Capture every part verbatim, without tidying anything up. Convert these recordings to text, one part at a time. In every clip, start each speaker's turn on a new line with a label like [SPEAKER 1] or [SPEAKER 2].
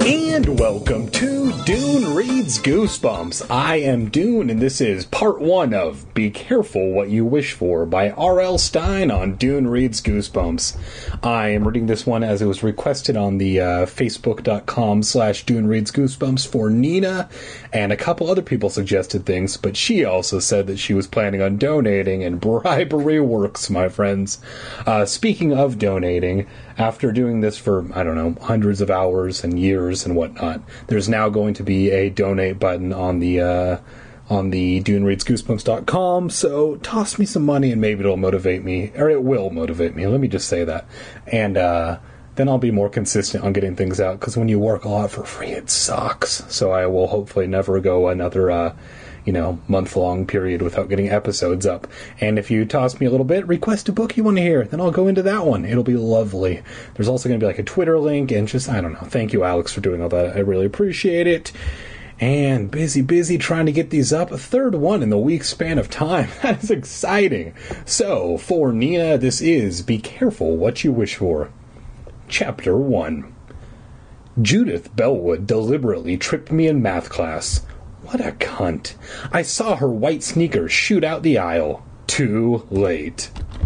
[SPEAKER 1] And welcome to Dune Reads Goosebumps. I am Dune, and this is part one of Be Careful What You Wish For by R L. Stine on Dune Reads Goosebumps. I am reading this one as it was requested on the uh, facebook.com slash Dune Reads Goosebumps for Nina, and a couple other people suggested things, but she also said that she was planning on donating, and bribery works, my friends. Uh, speaking of donating, after doing this for, I don't know, hundreds of hours and years and whatnot, there's now going to be a donate button on the uh, on the Dune Reads Goosebumps dot com, so toss me some money and maybe it'll motivate me, or it will motivate me, let me just say that. And uh, then I'll be more consistent on getting things out, because when you work a lot for free, it sucks. So I will hopefully never go another... Uh, you know, month-long period without getting episodes up. And if you toss me a little bit, request a book you want to hear, then I'll go into that one. It'll be lovely. There's also going to be like a Twitter link, and just, I don't know. Thank you, Alex, for doing all that. I really appreciate it. And busy, busy trying to get these up. A third one in the week span of time. That is exciting. So, for Nina, this is Be Careful What You Wish For. Chapter one. Judith Bellwood deliberately tripped me in math class. What a cunt. I saw her white sneakers shoot out the aisle. Too late.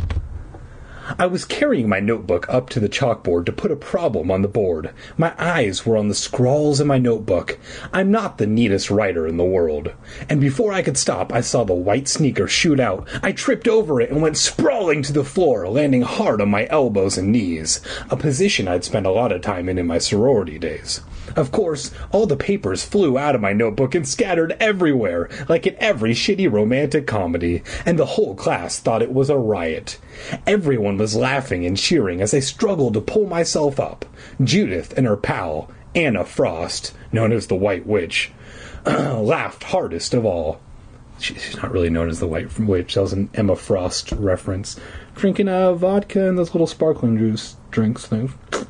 [SPEAKER 1] I was carrying my notebook up to the chalkboard to put a problem on the board. My eyes were on the scrawls in my notebook. I'm not the neatest writer in the world. And before I could stop, I saw the white sneaker shoot out. I tripped over it and went sprawling to the floor, landing hard on my elbows and knees, a position I'd spent a lot of time in in my sorority days. Of course, all the papers flew out of my notebook and scattered everywhere, like in every shitty romantic comedy, and the whole class thought it was a riot. Everyone was laughing and cheering as I struggled to pull myself up. Judith and her pal, Anna Frost, known as the White Witch, laughed hardest of all. She's not really known as the White Witch. That was an Emma Frost reference. Drinking uh, vodka and those little sparkling juice drinks things.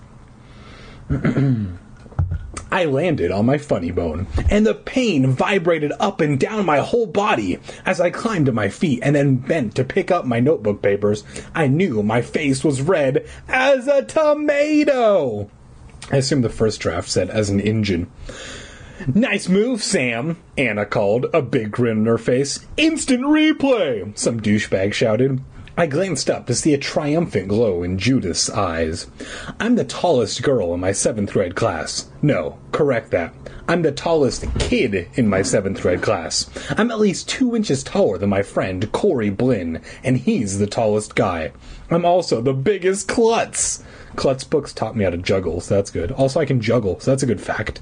[SPEAKER 1] I landed on my funny bone, and the pain vibrated up and down my whole body. As I climbed to my feet and then bent to pick up my notebook papers, I knew my face was red as a tomato. I assume the first draft said as an engine. Nice move, Sam, Anna called, a big grin on her face. Instant replay, some douchebag shouted. I glanced up to see a triumphant glow in Judith's eyes. I'm the tallest girl in my seventh grade class. No, correct that. I'm the tallest kid in my seventh grade class. I'm at least two inches taller than my friend Corey Blinn, and he's the tallest guy. I'm also the biggest klutz. Klutz books taught me how to juggle, so that's good. Also, I can juggle, so that's a good fact.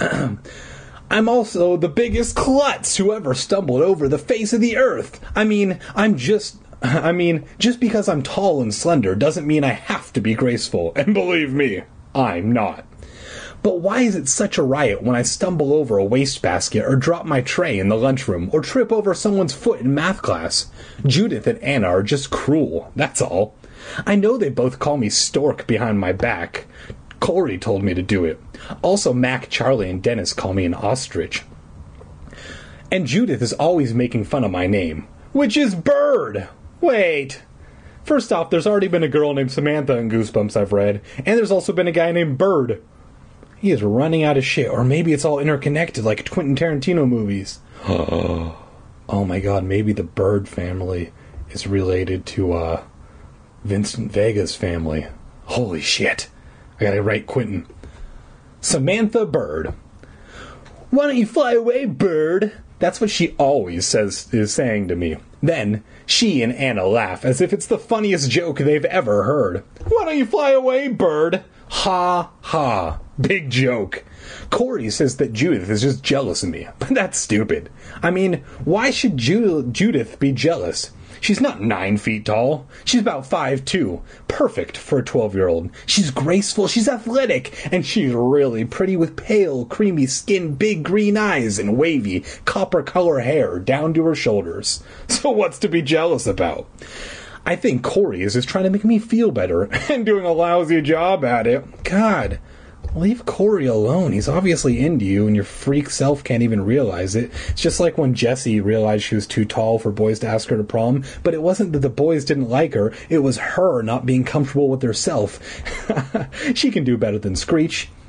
[SPEAKER 1] I'm also the biggest klutz who ever stumbled over the face of the earth. I mean, I'm just... I mean, just because I'm tall and slender doesn't mean I have to be graceful, and believe me, I'm not. But why is it such a riot when I stumble over a wastebasket or drop my tray in the lunchroom or trip over someone's foot in math class? Judith and Anna are just cruel, that's all. I know they both call me Stork behind my back. Corey told me to do it. Also, Mac, Charlie, and Dennis call me an ostrich. And Judith is always making fun of my name, which is Bird. Wait. First off, there's already been a girl named Samantha in Goosebumps I've read, and there's also been a guy named Bird. He is running out of shit, or maybe it's all interconnected like Quentin Tarantino movies. Oh my god, maybe the Bird family is related to, uh, Vincent Vega's family. Holy shit. I gotta write Quentin. Samantha Bird. Why don't you fly away, Bird? That's what she always says is saying to me. Then, she and Anna laugh as if it's the funniest joke they've ever heard. Why don't you fly away, Bird? Ha, ha. Big joke. Corey says that Judith is just jealous of me, but that's stupid. I mean, why should Ju- Judith be jealous? She's not nine feet tall. She's about five two. Perfect for a twelve-year-old. She's graceful, she's athletic, and she's really pretty with pale, creamy skin, big green eyes, and wavy, copper-color hair down to her shoulders. So what's to be jealous about? I think Corey is just trying to make me feel better, and doing a lousy job at it. God, leave Corey alone. He's obviously into you, and your freak self can't even realize it. It's just like when Jessie realized she was too tall for boys to ask her to prom, but it wasn't that the boys didn't like her, it was her not being comfortable with herself. She can do better than Screech.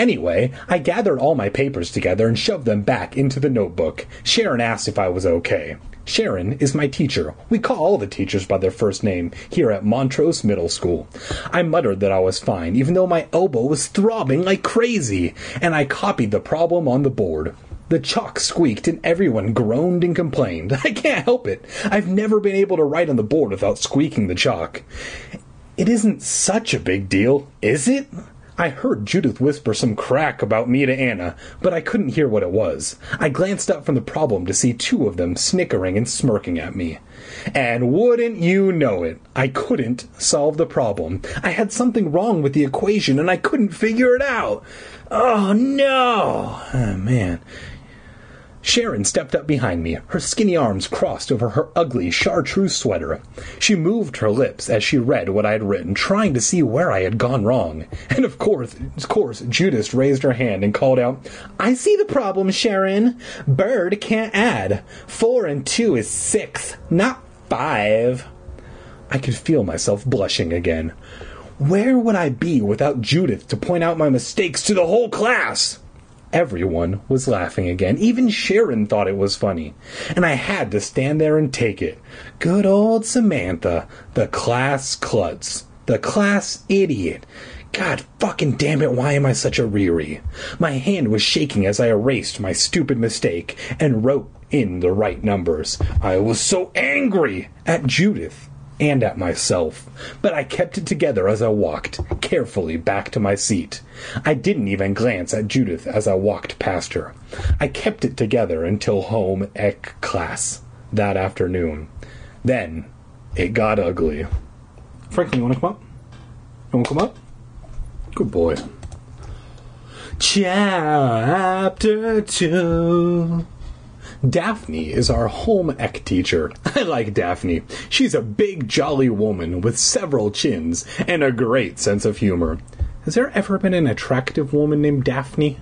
[SPEAKER 1] Anyway, I gathered all my papers together and shoved them back into the notebook. Sharon asked if I was okay. Sharon is my teacher. We call all the teachers by their first name here at Montrose Middle School. I muttered that I was fine, even though my elbow was throbbing like crazy, and I copied the problem on the board. The chalk squeaked and everyone groaned and complained. I can't help it. I've never been able to write on the board without squeaking the chalk. It isn't such a big deal, is it? I heard Judith whisper some crack about me to Anna, but I couldn't hear what it was. I glanced up from the problem to see two of them snickering and smirking at me. And wouldn't you know it, I couldn't solve the problem. I had something wrong with the equation and I couldn't figure it out. Oh, no! Oh, man. Sharon stepped up behind me, her skinny arms crossed over her ugly chartreuse sweater. She moved her lips as she read what I had written, trying to see where I had gone wrong. And of course, of course, Judith raised her hand and called out, "I see the problem, Sharon. Bird can't add. Four and two is six, not five." I could feel myself blushing again. Where would I be without Judith to point out my mistakes to the whole class? Everyone was laughing again. Even Sharon thought it was funny. And I had to stand there and take it. Good old Samantha, the class klutz, the class idiot. God fucking damn it, why am I such a Riri? My hand was shaking as I erased my stupid mistake and wrote in the right numbers. I was so angry at Judith and at myself, but I kept it together as I walked carefully back to my seat. I didn't even glance at Judith as I walked past her. I kept it together until home ec class that afternoon. Then it got ugly. Franklin, you want to come up? You want to come up? Good boy. Chapter two. Daphne is our home ec teacher. I like Daphne. She's a big, jolly woman with several chins and a great sense of humor. Has there ever been an attractive woman named Daphne?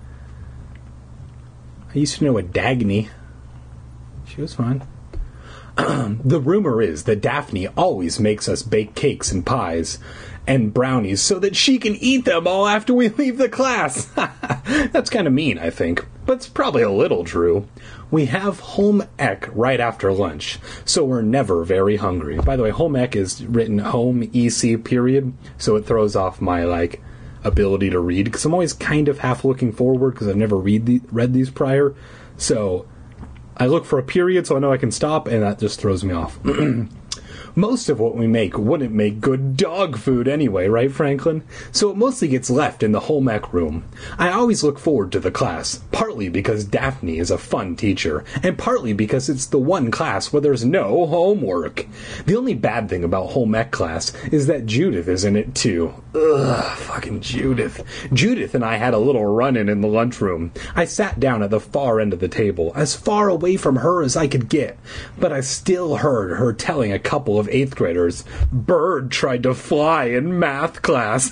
[SPEAKER 1] I used to know a Dagny. She was fun. The rumor is that Daphne always makes us bake cakes and pies and brownies so that she can eat them all after we leave the class. That's kind of mean, I think, but it's probably a little true. We have home ec right after lunch, so we're never very hungry. By the way, home ec is written home E C period, so it throws off my, like, ability to read, because I'm always kind of half looking forward, because I've never read the, read these prior, so I look for a period so I know I can stop, and that just throws me off. Most of what we make wouldn't make good dog food anyway, right, Franklin? So it mostly gets left in the home ec room. I always look forward to the class, partly because Daphne is a fun teacher, and partly because it's the one class where there's no homework. The only bad thing about home ec class is that Judith is in it too. Ugh, fucking Judith. Judith and I had a little run-in in the lunchroom. I sat down at the far end of the table, as far away from her as I could get, but I still heard her telling a couple of eighth graders, "Bird tried to fly in math class."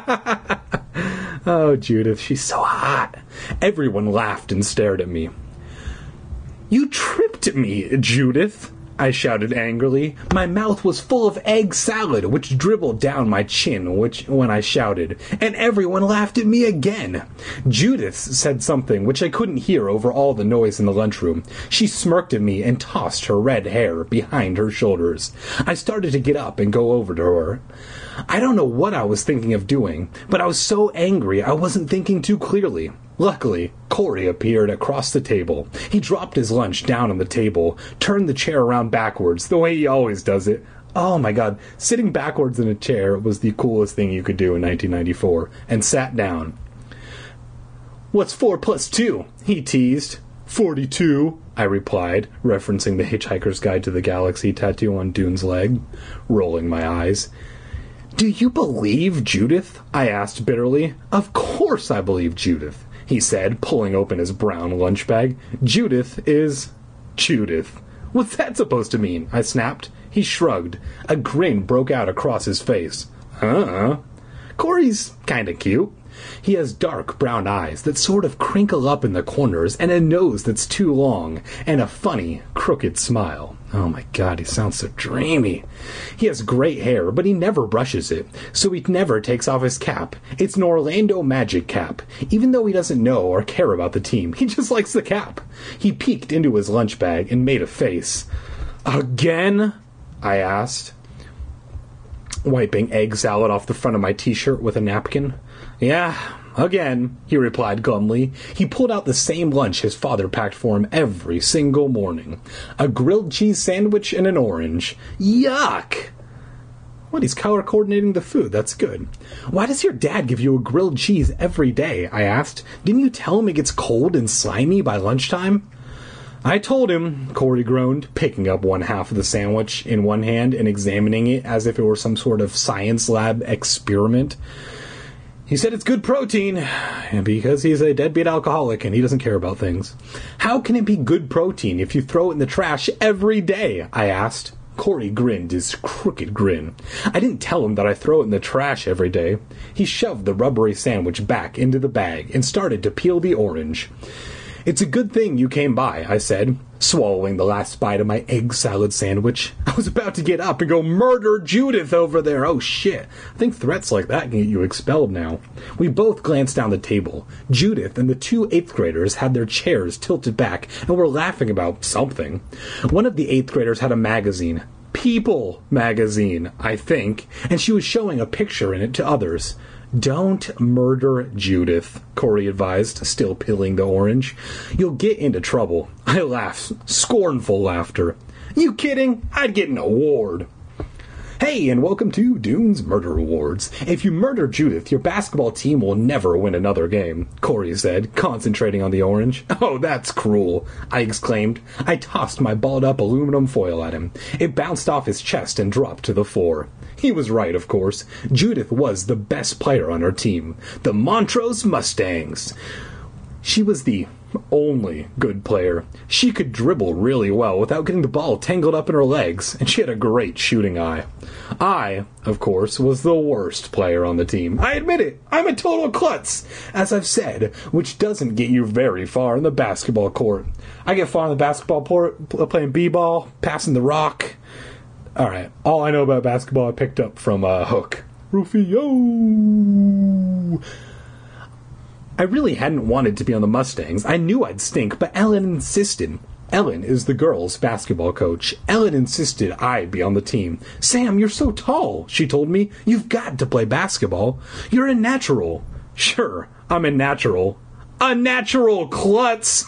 [SPEAKER 1] Oh, Judith, she's so hot. Everyone laughed and stared at me. "You tripped me, Judith," I shouted angrily. My mouth was full of egg salad, which dribbled down my chin which when I shouted, and everyone laughed at me again. Judith said something which I couldn't hear over all the noise in the lunchroom. She smirked at me and tossed her red hair behind her shoulders. I started to get up and go over to her. I don't know what I was thinking of doing, but I was so angry I wasn't thinking too clearly. Luckily, Corey appeared across the table. He dropped his lunch down on the table, turned the chair around backwards, the way he always does it. Oh my god, sitting backwards in a chair was the coolest thing you could do in nineteen ninety-four, and sat down. "What's four plus two?" he teased. forty-two, I replied, referencing the Hitchhiker's Guide to the Galaxy tattoo on Dune's leg, rolling my eyes. "Do you believe Judith?" I asked bitterly. "Of course I believe Judith," he said, pulling open his brown lunch bag. "Judith is Judith." "What's that supposed to mean?" I snapped. He shrugged. A grin broke out across his face. "Huh?" "Corey's kinda cute. He has dark brown eyes that sort of crinkle up in the corners and a nose that's too long and a funny, crooked smile." Oh my god, he sounds so dreamy. He has great hair, but he never brushes it, so he never takes off his cap. It's an Orlando Magic cap. Even though he doesn't know or care about the team, he just likes the cap. He peeked into his lunch bag and made a face. Again? I asked, wiping egg salad off the front of my t-shirt with a napkin. Yeah, again, he replied glumly. He pulled out the same lunch his father packed for him every single morning. A grilled cheese sandwich and an orange. Yuck! What, he's color coordinating the food. That's good. Why does your dad give you a grilled cheese every day? I asked. Didn't you tell him it gets cold and slimy by lunchtime? I told him, Corey groaned, picking up one half of the sandwich in one hand and examining it as if it were some sort of science lab experiment. He said it's good protein, and because he's a deadbeat alcoholic and he doesn't care about things. How can it be good protein if you throw it in the trash every day? I asked. Corey grinned his crooked grin. I didn't tell him that I throw it in the trash every day. He shoved the rubbery sandwich back into the bag and started to peel the orange. It's a good thing you came by, I said, swallowing the last bite of my egg salad sandwich. I was about to get up and go murder Judith over there. Oh, shit. I think threats like that can get you expelled now. We both glanced down the table. Judith and the two eighth graders had their chairs tilted back and were laughing about something. One of the eighth graders had a magazine. People magazine, I think, and she was showing a picture in it to others. Don't murder Judith, Corey advised, still peeling the orange. You'll get into trouble. I laughed, scornful laughter. You kidding? I'd get an award. Hey, and welcome to Dune's Murder Awards. If you murder Judith, your basketball team will never win another game, Corey said, concentrating on the orange. Oh, that's cruel, I exclaimed. I tossed my balled-up aluminum foil at him. It bounced off his chest and dropped to the floor. He was right, of course. Judith was the best player on our team. The Montrose Mustangs. She was the only good player. She could dribble really well without getting the ball tangled up in her legs, and she had a great shooting eye. I, of course, was the worst player on the team. I admit it. I'm a total klutz, as I've said, which doesn't get you very far in the basketball court. I get far in the basketball court playing b-ball, passing the rock. All right, all I know about basketball I picked up from uh, Hook. Rufio! I really hadn't wanted to be on the Mustangs. I knew I'd stink, but Ellen insisted. Ellen is the girls' basketball coach. Ellen insisted I be on the team. Sam, you're so tall, she told me. You've got to play basketball. You're a natural. Sure, I'm a natural. A natural klutz!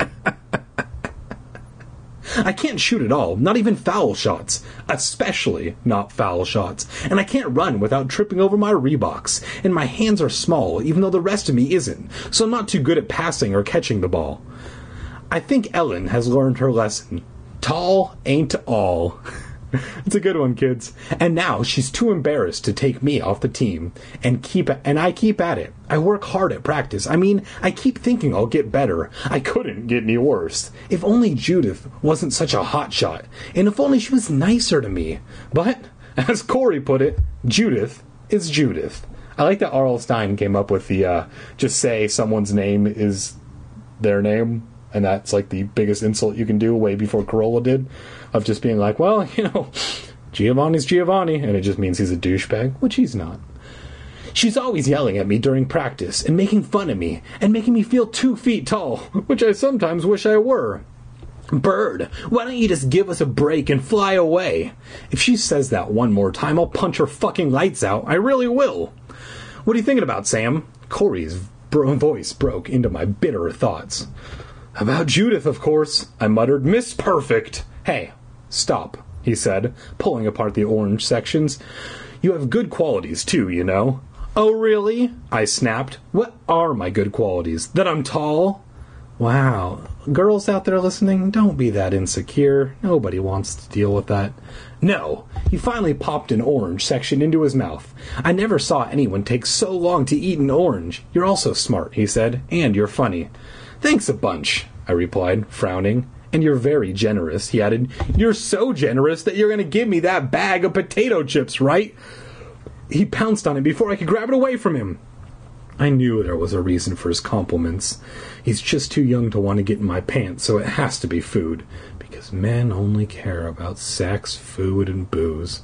[SPEAKER 1] I can't shoot at all, not even foul shots, especially not foul shots, and I can't run without tripping over my Reeboks, and my hands are small, even though the rest of me isn't, so I'm not too good at passing or catching the ball. I think Ellen has learned her lesson. Tall ain't all. It's a good one, kids. And now she's too embarrassed to take me off the team, and keep and I keep at it. I work hard at practice. I mean, I keep thinking I'll get better. I couldn't get any worse. If only Judith wasn't such a hotshot, and if only she was nicer to me. But, as Corey put it, Judith is Judith. I like that R L. Stine came up with the, uh, just say someone's name is their name, and that's like the biggest insult you can do, way before Corolla did. Of just being like, well, you know, Giovanni's Giovanni, and it just means he's a douchebag, which he's not. She's always yelling at me during practice, and making fun of me, and making me feel two feet tall, which I sometimes wish I were. Bird, why don't you just give us a break and fly away? If she says that one more time, I'll punch her fucking lights out. I really will. What are you thinking about, Sam? Corey's bro- voice broke into my bitter thoughts. About Judith, of course, I muttered. Miss Perfect. Hey, stop, he said, pulling apart the orange sections. You have good qualities, too, you know. Oh, really? I snapped. What are my good qualities? That I'm tall? Wow. Girls out there listening, don't be that insecure. Nobody wants to deal with that. No. He finally popped an orange section into his mouth. I never saw anyone take so long to eat an orange. You're also smart, he said, and you're funny. Thanks a bunch, I replied, frowning. And you're very generous, he added. You're so generous that you're going to give me that bag of potato chips, right? He pounced on it before I could grab it away from him. I knew there was a reason for his compliments. He's just too young to want to get in my pants, so it has to be food. Because men only care about sex, food, and booze.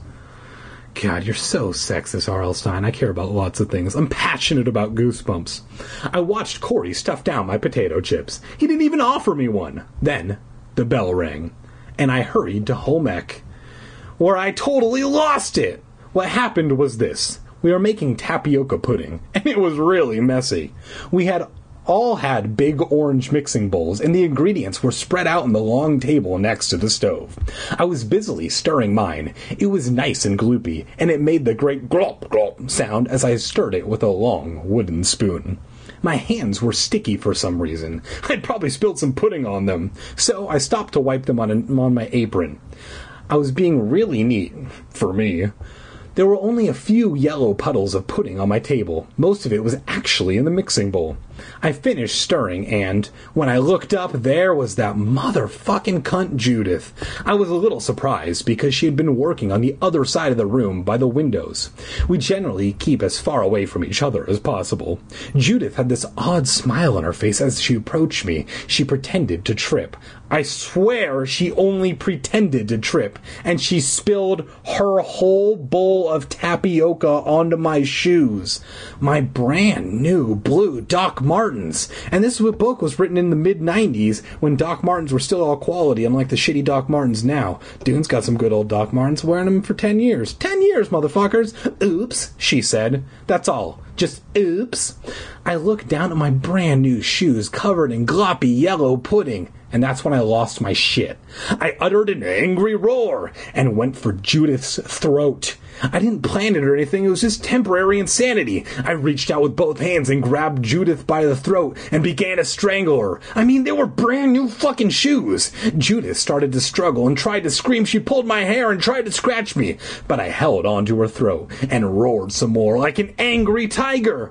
[SPEAKER 1] God, you're so sexist, R L. Stein. I care about lots of things. I'm passionate about Goosebumps. I watched Corey stuff down my potato chips. He didn't even offer me one. Then, the bell rang, and I hurried to home ec, where I totally lost it. What happened was this. We were making tapioca pudding, and it was really messy. We had all had big orange mixing bowls, and the ingredients were spread out on the long table next to the stove. I was busily stirring mine. It was nice and gloopy, and it made the great glop glop sound as I stirred it with a long wooden spoon. My hands were sticky for some reason. I'd probably spilled some pudding on them, so I stopped to wipe them on, an, on my apron. I was being really neat, for me. There were only a few yellow puddles of pudding on my table. Most of it was actually in the mixing bowl. I finished stirring, and when I looked up, there was that motherfucking cunt Judith. I was a little surprised because she had been working on the other side of the room by the windows. We generally keep as far away from each other as possible. Judith had this odd smile on her face as she approached me. She pretended to trip. I swear she only pretended to trip, and she spilled her whole bowl of tapioca onto my shoes. My brand new blue Doc Martens. And this book was written in the mid nineties when Doc Martens were still all quality, unlike the shitty Doc Martens now. Dune's got some good old Doc Martens, wearing them for ten years. Ten years, motherfuckers! Oops, she said. That's all. Just oops. I looked down at my brand new shoes covered in gloppy yellow pudding, and that's when I lost my shit. I uttered an angry roar and went for Judith's throat. I didn't plan it or anything, it was just temporary insanity. I reached out with both hands and grabbed Judith by the throat and began to strangle her. I mean, they were brand new fucking shoes. Judith started to struggle and tried to scream. She pulled my hair and tried to scratch me, but I held onto her throat and roared some more like an angry tiger.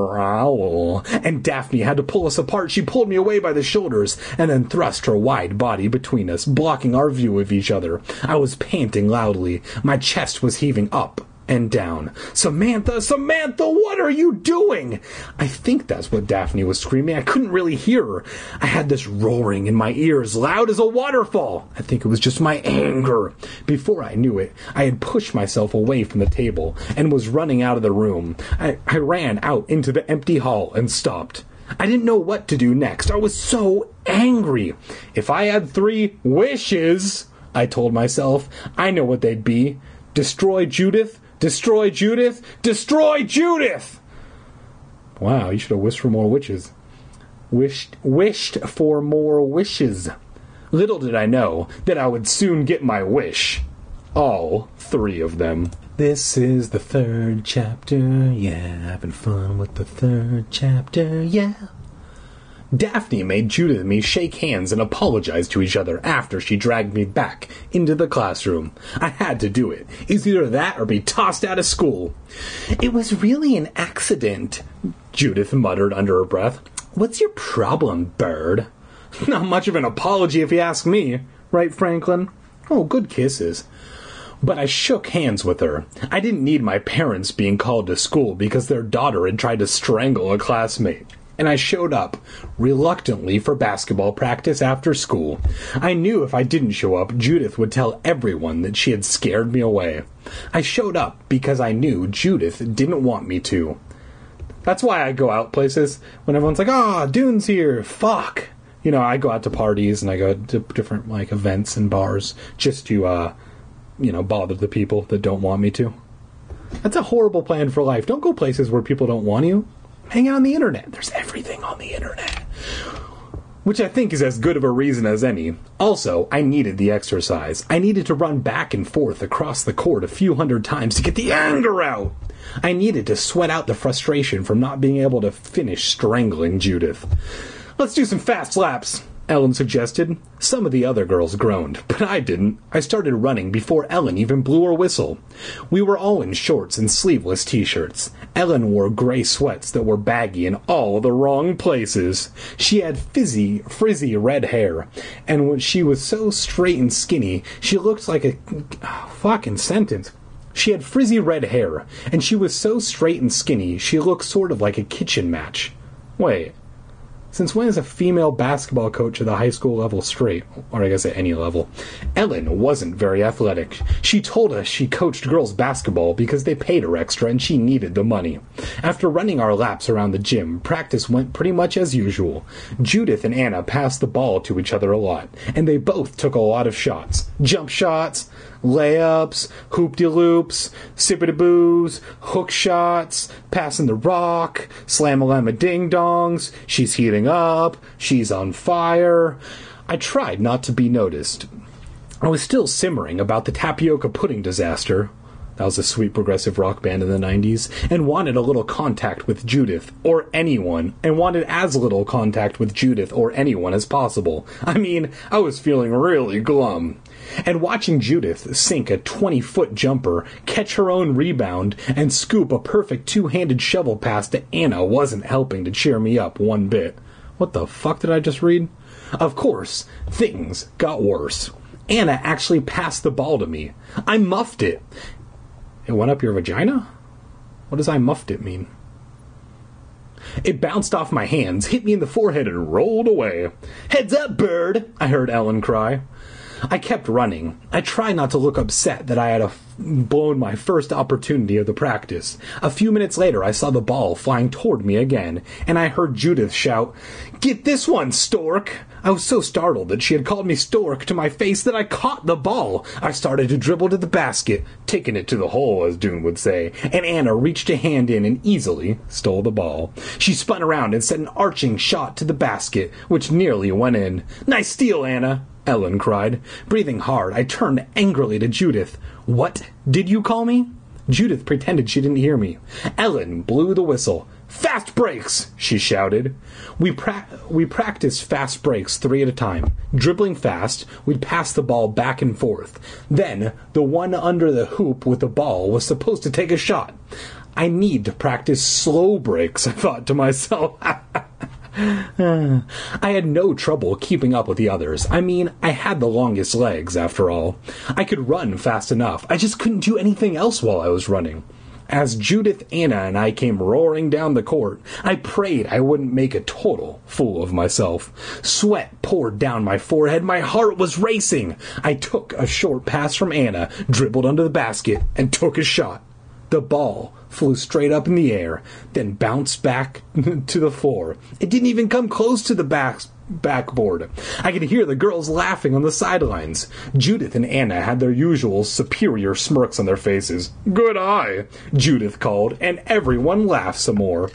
[SPEAKER 1] Growl. And Daphne had to pull us apart. She pulled me away by the shoulders and then thrust her wide body between us, blocking our view of each other. I was panting loudly. My chest was heaving up and down. Samantha, Samantha, what are you doing? I think that's what Daphne was screaming. I couldn't really hear her. I had this roaring in my ears, loud as a waterfall. I think it was just my anger. Before I knew it, I had pushed myself away from the table and was running out of the room. I, I ran out into the empty hall and stopped. I didn't know what to do next. I was so angry. If I had three wishes, I told myself, I know what they'd be. Destroy Judith, Destroy Judith! Destroy Judith! Wow, you should have wished for more witches. Wished, wished for more wishes. Little did I know that I would soon get my wish. All three of them. This is the third chapter, yeah. Having fun with the third chapter, yeah. Daphne made Judith and me shake hands and apologize to each other after she dragged me back into the classroom. I had to do it. It was either that or be tossed out of school. It was really an accident, Judith muttered under her breath. What's your problem, bird? Not much of an apology if you ask me, right, Franklin? Oh, good kisses. But I shook hands with her. I didn't need my parents being called to school because their daughter had tried to strangle a classmate. And I showed up, reluctantly, for basketball practice after school. I knew if I didn't show up, Judith would tell everyone that she had scared me away. I showed up because I knew Judith didn't want me to. That's why I go out places when everyone's like, ah, oh, Dune's here, fuck. You know, I go out to parties and I go to different, like, events and bars just to, uh, you know, bother the people that don't want me to. That's a horrible plan for life. Don't go places where people don't want you. Hang out on the internet. There's everything on the internet. Which I think is as good of a reason as any. Also, I needed the exercise. I needed to run back and forth across the court a few hundred times to get the anger out. I needed to sweat out the frustration from not being able to finish strangling Judith. Let's do some fast laps, Ellen suggested. Some of the other girls groaned, but I didn't. I started running before Ellen even blew her whistle. We were all in shorts and sleeveless t-shirts. Ellen wore gray sweats that were baggy in all the wrong places. She had fizzy, frizzy red hair, and when she was so straight and skinny, she looked like a... Oh, fucking sentence. She had frizzy red hair, and she was so straight and skinny she looked sort of like a kitchen match. Wait, since when is a female basketball coach at the high school level straight? Or I guess at any level. Ellen wasn't very athletic. She told us she coached girls basketball because they paid her extra and she needed the money. After running our laps around the gym, practice went pretty much as usual. Judith and Anna passed the ball to each other a lot, and they both took a lot of shots. Jump shots, layups, hoop-de-loops, sippity-boos, hook shots, passing the rock, slam-a-lam-a-ding-dongs, she's heating up, she's on fire. I tried not to be noticed. I was still simmering about the tapioca pudding disaster. That was a sweet progressive rock band in the nineties, and wanted a little contact with Judith, or anyone, and wanted as little contact with Judith or anyone as possible. I mean, I was feeling really glum. And watching Judith sink a twenty-foot jumper, catch her own rebound, and scoop a perfect two-handed shovel pass to Anna wasn't helping to cheer me up one bit. What the fuck did I just read? Of course, things got worse. Anna actually passed the ball to me. I muffed it. It went up your vagina? What does I muffed it mean? It bounced off my hands, hit me in the forehead, and rolled away. "Heads up, bird!" I heard Ellen cry. I kept running. I tried not to look upset that I had a blown my first opportunity of the practice. A few minutes later, I saw the ball flying toward me again, and I heard Judith shout, "Get this one, Stork!" I was so startled that she had called me Stork to my face that I caught the ball. I started to dribble to the basket, taking it to the hole, as Dune would say, and Anna reached a hand in and easily stole the ball. She spun around and sent an arching shot to the basket, which nearly went in. "Nice steal, Anna!" Ellen cried. Breathing hard, I turned angrily to Judith. "What did you call me?" Judith pretended she didn't hear me. Ellen blew the whistle. "Fast breaks!" she shouted. We pra- we practiced fast breaks three at a time. Dribbling fast, we'd pass the ball back and forth. Then, the one under the hoop with the ball was supposed to take a shot. I need to practice slow breaks, I thought to myself. I had no trouble keeping up with the others. I mean, I had the longest legs, after all. I could run fast enough. I just couldn't do anything else while I was running. As Judith, Anna, and I came roaring down the court, I prayed I wouldn't make a total fool of myself. Sweat poured down my forehead. My heart was racing. I took a short pass from Anna, dribbled under the basket, and took a shot. The ball flew straight up in the air, then bounced back to the floor. It didn't even come close to the back backboard. I could hear the girls laughing on the sidelines. Judith and Anna had their usual superior smirks on their faces. "Good eye," Judith called, and everyone laughed some more.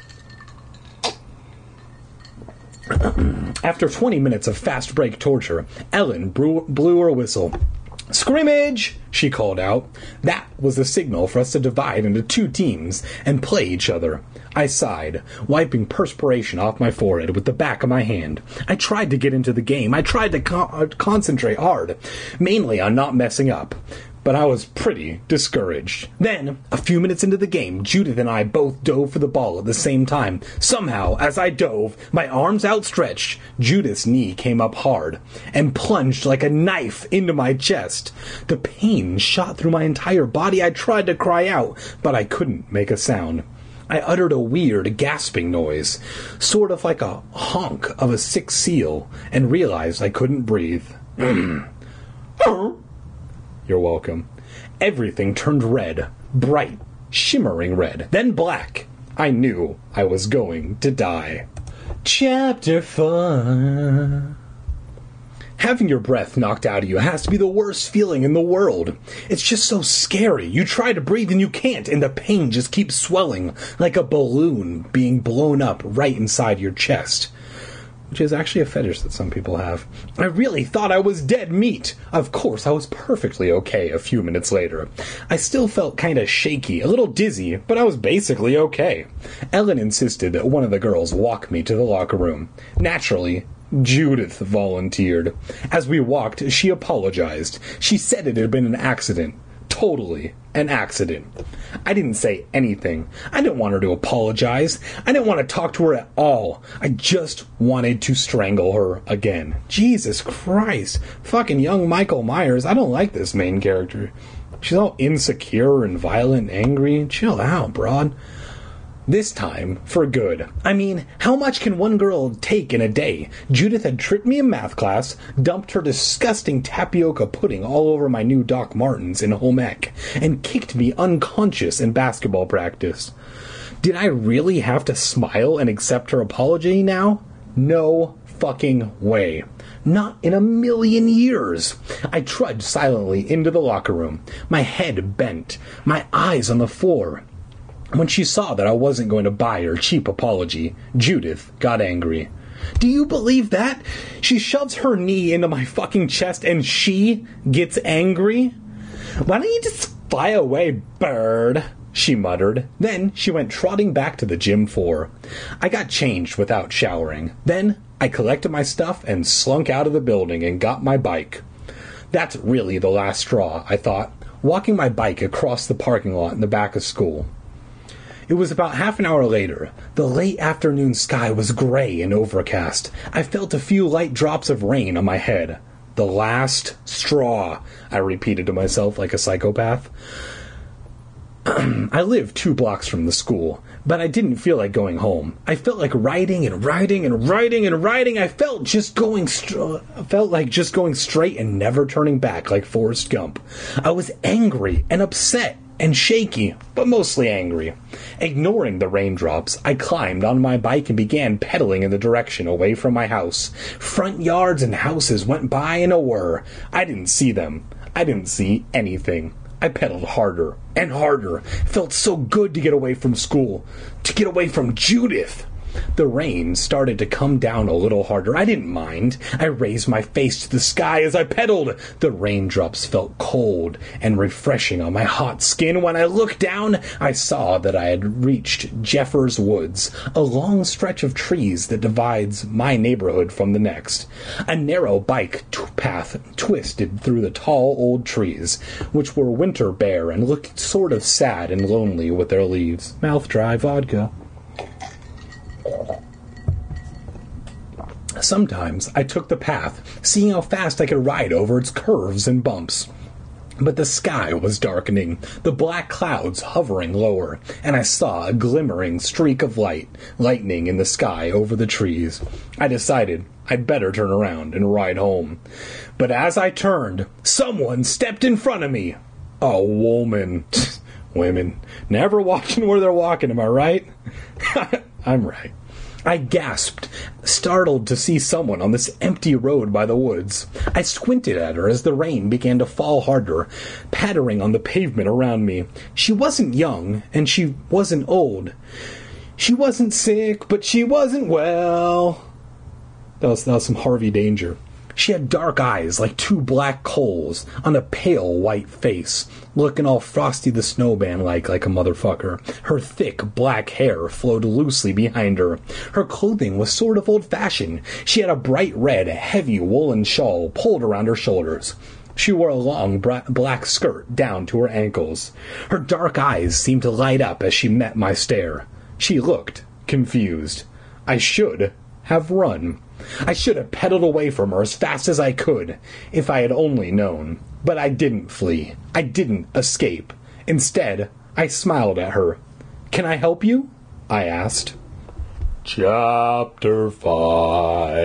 [SPEAKER 1] After twenty minutes of fast break torture, Ellen blew, blew her whistle. "Scrimmage!" she called out. That was the signal for us to divide into two teams and play each other. I sighed, wiping perspiration off my forehead with the back of my hand. I tried to get into the game. I tried to co- concentrate hard, mainly on not messing up. But I was pretty discouraged. Then, a few minutes into the game, Judith and I both dove for the ball at the same time. Somehow, as I dove, my arms outstretched, Judith's knee came up hard and plunged like a knife into my chest. The pain shot through my entire body. I tried to cry out, but I couldn't make a sound. I uttered a weird, gasping noise, sort of like a honk of a sick seal, and realized I couldn't breathe. You're welcome. Everything turned red, bright, shimmering red, then black. I knew I was going to die. Chapter four. Having your breath knocked out of you has to be the worst feeling in the world. It's just so scary. You try to breathe and you can't, and the pain just keeps swelling like a balloon being blown up right inside your chest. Which is actually a fetish that some people have. I really thought I was dead meat. Of course, I was perfectly okay a few minutes later. I still felt kind of shaky, a little dizzy, but I was basically okay. Ellen insisted that one of the girls walk me to the locker room. Naturally, Judith volunteered. As we walked, she apologized. She said it had been an accident. Totally an accident. I didn't say anything. I didn't want her to apologize. I didn't want to talk to her at all. I just wanted to strangle her again. Jesus Christ. Fucking young Michael Myers. I don't like this main character. She's all insecure and violent and angry. Chill out, broad. This time, for good. I mean, how much can one girl take in a day? Judith had tripped me in math class, dumped her disgusting tapioca pudding all over my new Doc Martens in home ec, and kicked me unconscious in basketball practice. Did I really have to smile and accept her apology now? No fucking way. Not in a million years. I trudged silently into the locker room, my head bent, my eyes on the floor. When she saw that I wasn't going to buy her cheap apology, Judith got angry. Do you believe that? She shoves her knee into my fucking chest and she gets angry? Why don't you just fly away, bird? She muttered. Then she went trotting back to the gym floor. I got changed without showering. Then I collected my stuff and slunk out of the building and got my bike. That's really the last straw, I thought, walking my bike across the parking lot in the back of school. It was about half an hour later. The late afternoon sky was gray and overcast. I felt a few light drops of rain on my head. The last straw, I repeated to myself like a psychopath. I lived two blocks from the school, but I didn't feel like going home. I felt like riding and riding and riding and riding. I felt just going str- felt like just going straight and never turning back like Forrest Gump. I was angry and upset and shaky, but mostly angry. Ignoring the raindrops, I climbed on my bike and began pedaling in the direction away from my house. Front yards and houses went by in a whir. I didn't see them. I didn't see anything. I pedaled harder and harder. It felt so good to get away from school, to get away from Judith. The rain started to come down a little harder. I didn't mind. I raised my face to the sky as I pedaled. The raindrops felt cold and refreshing on my hot skin. When I looked down, I saw that I had reached Jeffers Woods, a long stretch of trees that divides my neighborhood from the next. A narrow bike t- path twisted through the tall old trees, which were winter bare and looked sort of sad and lonely with their leaves. Mouth dry vodka. Sometimes I took the path, seeing how fast I could ride over its curves and bumps. But the sky was darkening, the black clouds hovering lower, and I saw a glimmering streak of light, lightning in the sky over the trees. I decided I'd better turn around and ride home. But as I turned, someone stepped in front of me. A woman. Women. Never watching where they're walking, am I right? I'm right. I gasped, startled to see someone on this empty road by the woods. I squinted at her as the rain began to fall harder, pattering on the pavement around me. She wasn't young, and she wasn't old. She wasn't sick, but she wasn't well. That was, that was some Harvey Danger. She had dark eyes like two black coals on a pale white face, looking all Frosty the Snowman-like like a motherfucker. Her thick black hair flowed loosely behind her. Her clothing was sort of old-fashioned. She had a bright red, heavy woolen shawl pulled around her shoulders. She wore a long bra- black skirt down to her ankles. Her dark eyes seemed to light up as she met my stare. She looked confused. I should have run. I should have pedaled away from her as fast as I could, if I had only known. But I didn't flee. I didn't escape. Instead, I smiled at her. "Can I help you?" I asked. Chapter five.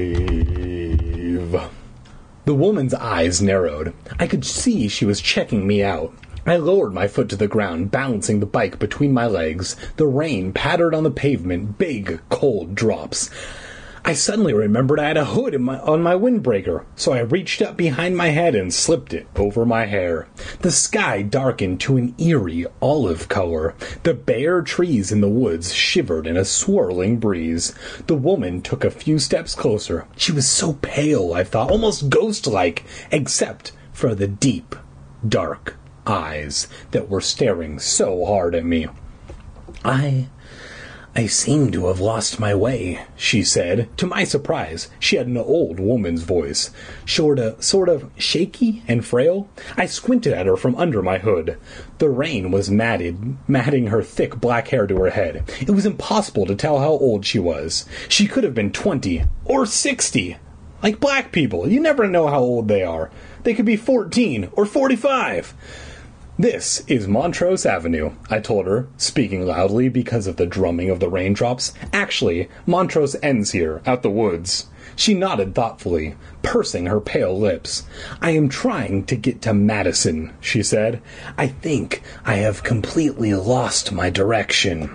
[SPEAKER 1] The woman's eyes narrowed. I could see she was checking me out. I lowered my foot to the ground, balancing the bike between my legs. The rain pattered on the pavement, big, cold drops. I suddenly remembered I had a hood in my, on my windbreaker, so I reached up behind my head and slipped it over my hair. The sky darkened to an eerie olive color. The bare trees in the woods shivered in a swirling breeze. The woman took a few steps closer. She was so pale, I thought, almost ghost-like, except for the deep, dark eyes that were staring so hard at me. I... I seem to have lost my way, she said. To my surprise, she had an old woman's voice, sort of, sort of shaky and frail. I squinted at her from under my hood. The rain was matted, matting her thick black hair to her head. It was impossible to tell how old she was. She could have been twenty or sixty. Like black people, you never know how old they are. They could be fourteen or forty-five. "This is Montrose Avenue," I told her, speaking loudly because of the drumming of the raindrops. "Actually, Montrose ends here, at the woods." She nodded thoughtfully, pursing her pale lips. "I am trying to get to Madison," she said. "I think I have completely lost my direction."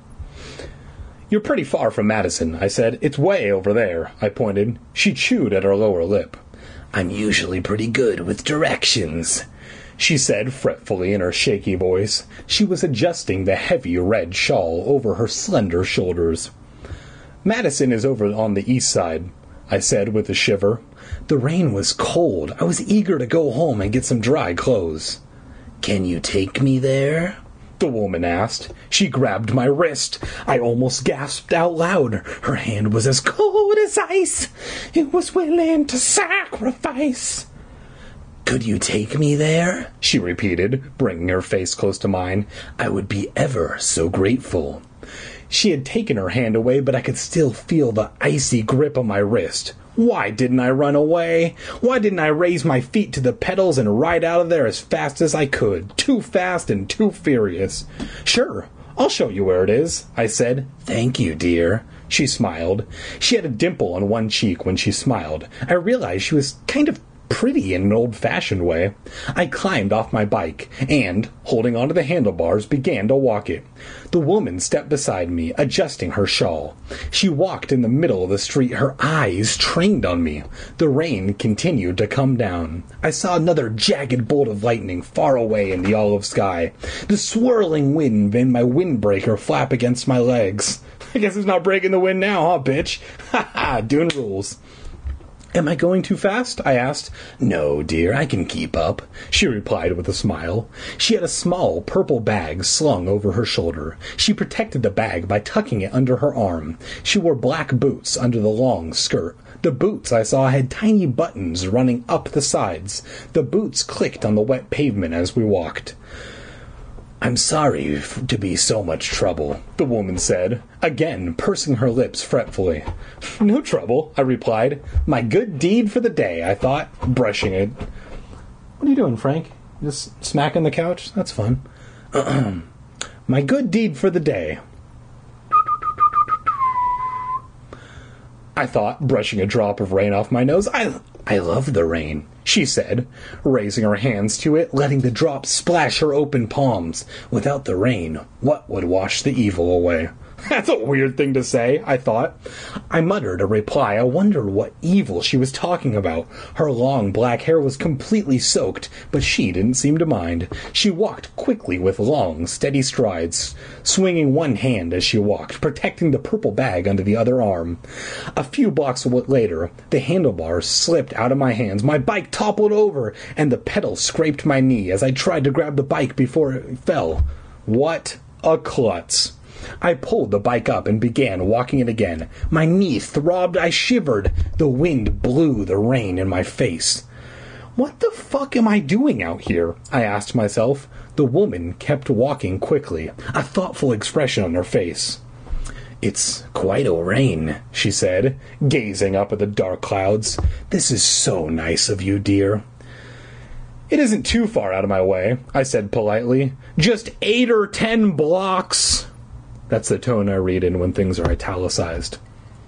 [SPEAKER 1] "You're pretty far from Madison," I said. "It's way over there," I pointed. She chewed at her lower lip. "I'm usually pretty good with directions," she said fretfully in her shaky voice. She was adjusting the heavy red shawl over her slender shoulders. "Madison is over on the east side," I said with a shiver. The rain was cold. I was eager to go home and get some dry clothes. "Can you take me there?" the woman asked. She grabbed my wrist. I almost gasped out loud. Her hand was as cold as ice. It was willing to sacrifice. "Could you take me there?" she repeated, bringing her face close to mine. "I would be ever so grateful." She had taken her hand away, but I could still feel the icy grip on my wrist. Why didn't I run away? Why didn't I raise my feet to the pedals and ride out of there as fast as I could? Too fast and too furious. "Sure, I'll show you where it is," I said. "Thank you, dear." She smiled. She had a dimple on one cheek when she smiled. I realized she was kind of pretty in an old-fashioned way. I climbed off my bike and, holding onto the handlebars, began to walk it. The woman stepped beside me, adjusting her shawl. She walked in the middle of the street, her eyes trained on me. The rain continued to come down. I saw another jagged bolt of lightning far away in the olive sky. The swirling wind made my windbreaker flap against my legs. I guess it's not breaking the wind now, huh, bitch? Ha ha, doing rules. "Am I going too fast?" I asked. "No, dear, I can keep up," she replied with a smile. She had a small purple bag slung over her shoulder. She protected the bag by tucking it under her arm. She wore black boots under the long skirt. The boots I saw had tiny buttons running up the sides. The boots clicked on the wet pavement as we walked. "I'm sorry to be so much trouble," the woman said, again pursing her lips fretfully. "No trouble," I replied. "My good deed for the day," I thought, brushing it. "What are you doing, Frank? Just smacking the couch? That's fun." "My good deed for the day," I thought, brushing a drop of rain off my nose. I, I love the rain," she said, raising her hands to it, letting the drops splash her open palms. Without the rain, what would wash the evil away? That's a weird thing to say, I thought. I muttered a reply. I wondered what evil she was talking about. Her long black hair was completely soaked, but she didn't seem to mind. She walked quickly with long, steady strides, swinging one hand as she walked, protecting the purple bag under the other arm. A few blocks later, the handlebars slipped out of my hands. My bike toppled over, and the pedal scraped my knee as I tried to grab the bike before it fell. What a klutz! I pulled the bike up and began walking it again. My knee throbbed. I shivered. The wind blew the rain in my face. "What the fuck am I doing out here?" I asked myself. The woman kept walking quickly, a thoughtful expression on her face. "It's quite a rain," she said, gazing up at the dark clouds. "This is so nice of you, dear." "It isn't too far out of my way," I said politely. "Just eight or ten blocks." That's the tone I read in when things are italicized.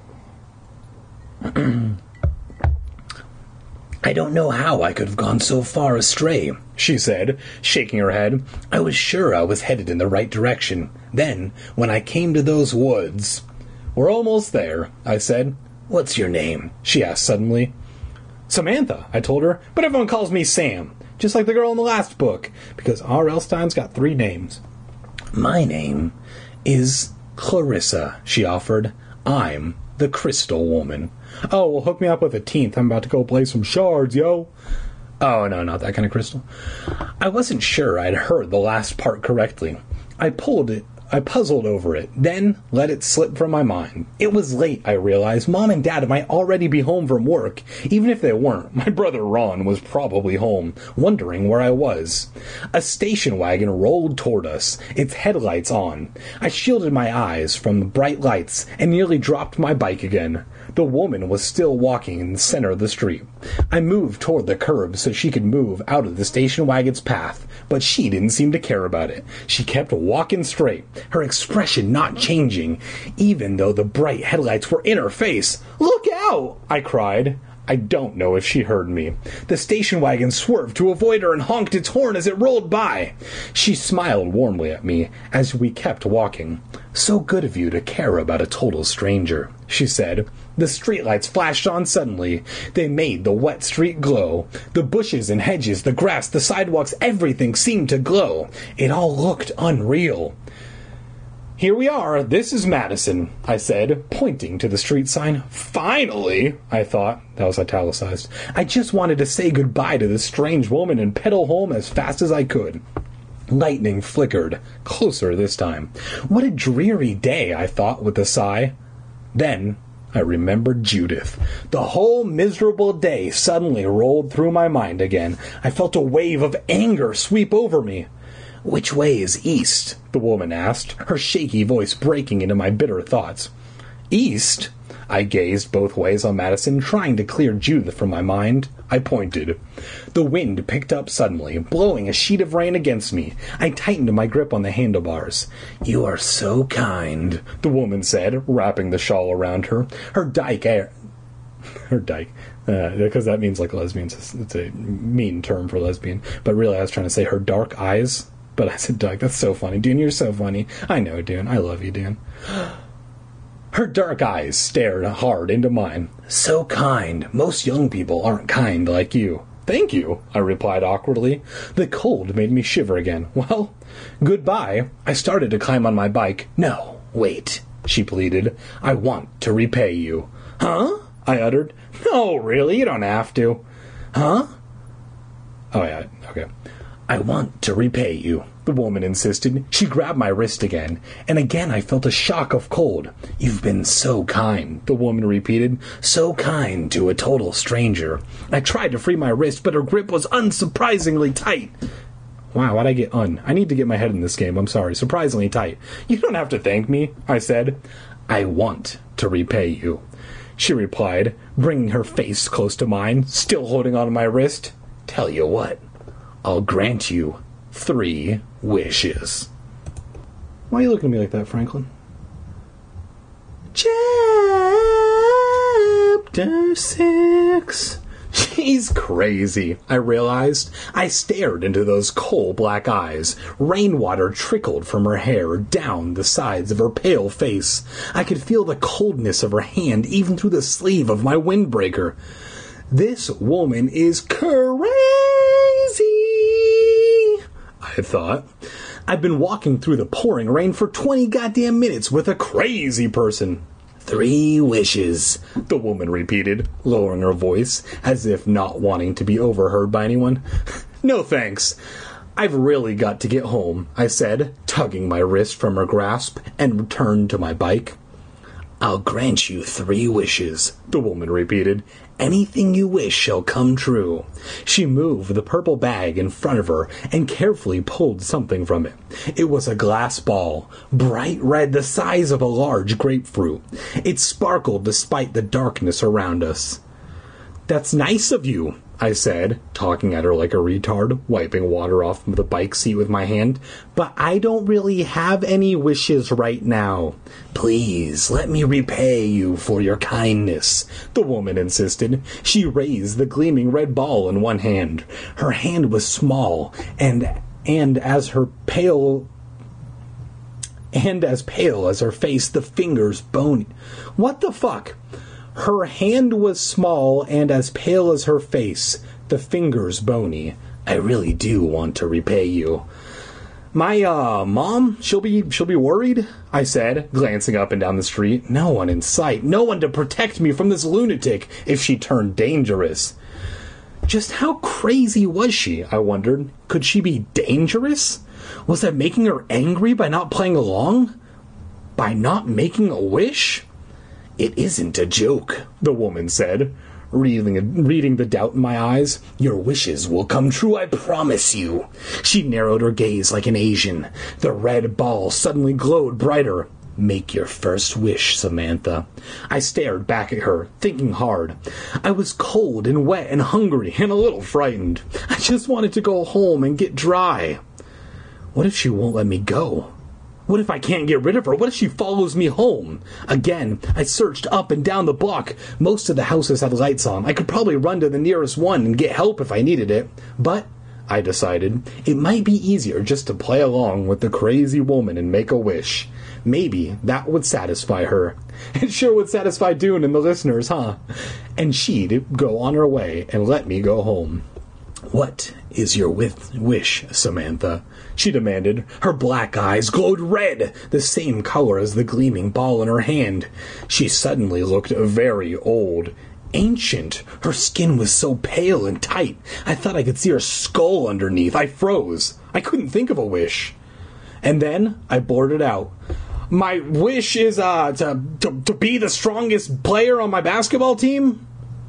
[SPEAKER 1] "I don't know how I could have gone so far astray," she said, shaking her head. "I was sure I was headed in the right direction. Then, when I came to those woods—" "We're almost there," I said. "What's your name?" she asked suddenly. "Samantha," I told her, "but everyone calls me Sam, just like the girl in the last book, because R L. Stine's got three names." "My name is Clarissa," she offered. "I'm the Crystal Woman." "Oh, well, hook me up with a teenth. I'm about to go play some shards, yo." "Oh, no, not that kind of crystal." I wasn't sure I'd heard the last part correctly. I pulled it. I puzzled over it, then let it slip from my mind. It was late, I realized. Mom and Dad might already be home from work. Even if they weren't, my brother Ron was probably home, wondering where I was. A station wagon rolled toward us, its headlights on. I shielded my eyes from the bright lights and nearly dropped my bike again. The woman was still walking in the center of the street. I moved toward the curb so she could move out of the station wagon's path, but she didn't seem to care about it. She kept walking straight, her expression not changing, even though the bright headlights were in her face. "Look out!" I cried. I don't know if she heard me. The station wagon swerved to avoid her and honked its horn as it rolled by. She smiled warmly at me as we kept walking. "So good of you to care about a total stranger," she said. The streetlights flashed on suddenly. They made the wet street glow. The bushes and hedges, the grass, the sidewalks, everything seemed to glow. It all looked unreal. "Here we are. This is Madison," I said, pointing to the street sign. Finally, I thought. That was italicized. I just wanted to say goodbye to this strange woman and pedal home as fast as I could. Lightning flickered, closer this time. What a dreary day, I thought with a sigh. Then I remembered Judith. The whole miserable day suddenly rolled through my mind again. I felt a wave of anger sweep over me. "Which way is east?" the woman asked, her shaky voice breaking into my bitter thoughts. "East?" I gazed both ways on Madison, trying to clear Judith from my mind. I pointed. The wind picked up suddenly, blowing a sheet of rain against me. I tightened my grip on the handlebars. "You are so kind," the woman said, wrapping the shawl around her. Her dyke air... Her dyke... Uh, because that means like lesbians. It's, it's a mean term for lesbian. But really, I was trying to say her dark eyes. But I said Doug. That's so funny. Dune, you're so funny. I know, Dune. I love you, Dune. Her dark eyes stared hard into mine. "So kind. Most young people aren't kind like you." "Thank you," I replied awkwardly. The cold made me shiver again. "Well, goodbye." I started to climb on my bike. "No, wait," she pleaded. "I want to repay you." "Huh?" I uttered. "No, really, you don't have to." "Huh?" Oh, yeah, okay. "I want to repay you," the woman insisted. She grabbed my wrist again, and again I felt a shock of cold. "You've been so kind," the woman repeated. "So kind to a total stranger." I tried to free my wrist, but her grip was unsurprisingly tight. Wow, why'd I get un? I need to get my head in this game, I'm sorry. Surprisingly tight. "You don't have to thank me," I said. "I want to repay you," she replied, bringing her face close to mine, still holding on to my wrist. "Tell you what, I'll grant you three wishes." Why are you looking at me like that, Franklin? Chapter six. She's crazy, I realized. I stared into those coal-black eyes. Rainwater trickled from her hair down the sides of her pale face. I could feel the coldness of her hand even through the sleeve of my windbreaker. This woman is crazy, I thought. I've been walking through the pouring rain for twenty goddamn minutes with a crazy person. "Three wishes," the woman repeated, lowering her voice, as if not wanting to be overheard by anyone. "No thanks. I've really got to get home," I said, tugging my wrist from her grasp, and returned to my bike. "I'll grant you three wishes," the woman repeated. "Anything you wish shall come true." She moved the purple bag in front of her and carefully pulled something from it. It was a glass ball, bright red, the size of a large grapefruit. It sparkled despite the darkness around us. "That's nice of you," I said, talking at her like a retard, wiping water off the bike seat with my hand. "But I don't really have any wishes right now." "Please, let me repay you for your kindness," the woman insisted. She raised the gleaming red ball in one hand. Her hand was small, and and as her pale... And as pale as her face, the fingers bony. What the fuck? Her hand was small and as pale as her face, the fingers bony. "I really do want to repay you." "My, uh, mom? She'll be, she'll be worried?" I said, glancing up and down the street. No one in sight. No one to protect me from this lunatic if she turned dangerous. Just how crazy was she, I wondered. Could she be dangerous? Was I making her angry by not playing along? By not making a wish? "It isn't a joke," the woman said, reading, reading the doubt in my eyes. "Your wishes will come true, I promise you." She narrowed her gaze like an Asian. The red ball suddenly glowed brighter. Make your first wish, Samantha. I stared back at her, thinking hard. I was cold and wet and hungry and a little frightened. I just wanted to go home and get dry. What if she won't let me go? What if I can't get rid of her? What if she follows me home? Again, I searched up and down the block. Most of the houses had lights on. I could probably run to the nearest one and get help if I needed it. But, I decided, it might be easier just to play along with the crazy woman and make a wish. Maybe that would satisfy her. It sure would satisfy Dune and the listeners, huh? And she'd go on her way and let me go home. What is your with- wish, Samantha? She demanded. Her black eyes glowed red, the same color as the gleaming ball in her hand. She suddenly looked very old. Ancient. Her skin was so pale and tight, I thought I could see her skull underneath. I froze. I couldn't think of a wish. And then I blurted out, My wish is uh, to, to, to be the strongest player on my basketball team?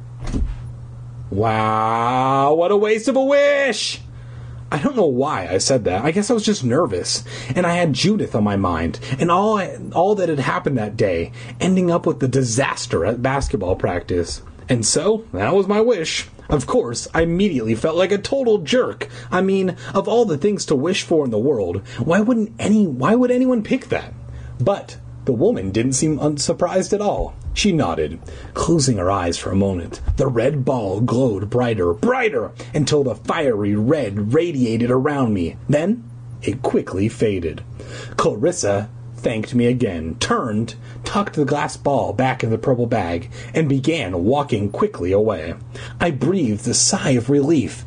[SPEAKER 1] Wow, what a waste of a wish! I don't know why I said that. I guess I was just nervous. And I had Judith on my mind. And all I, all that had happened that day, ending up with the disaster at basketball practice. And so, that was my wish. Of course, I immediately felt like a total jerk. I mean, of all the things to wish for in the world, why wouldn't any, why would anyone pick that? But the woman didn't seem unsurprised at all. She nodded, closing her eyes for a moment. The red ball glowed brighter, brighter, until the fiery red radiated around me. Then it quickly faded. Clarissa thanked me again, turned, tucked the glass ball back in the purple bag, and began walking quickly away. I breathed a sigh of relief.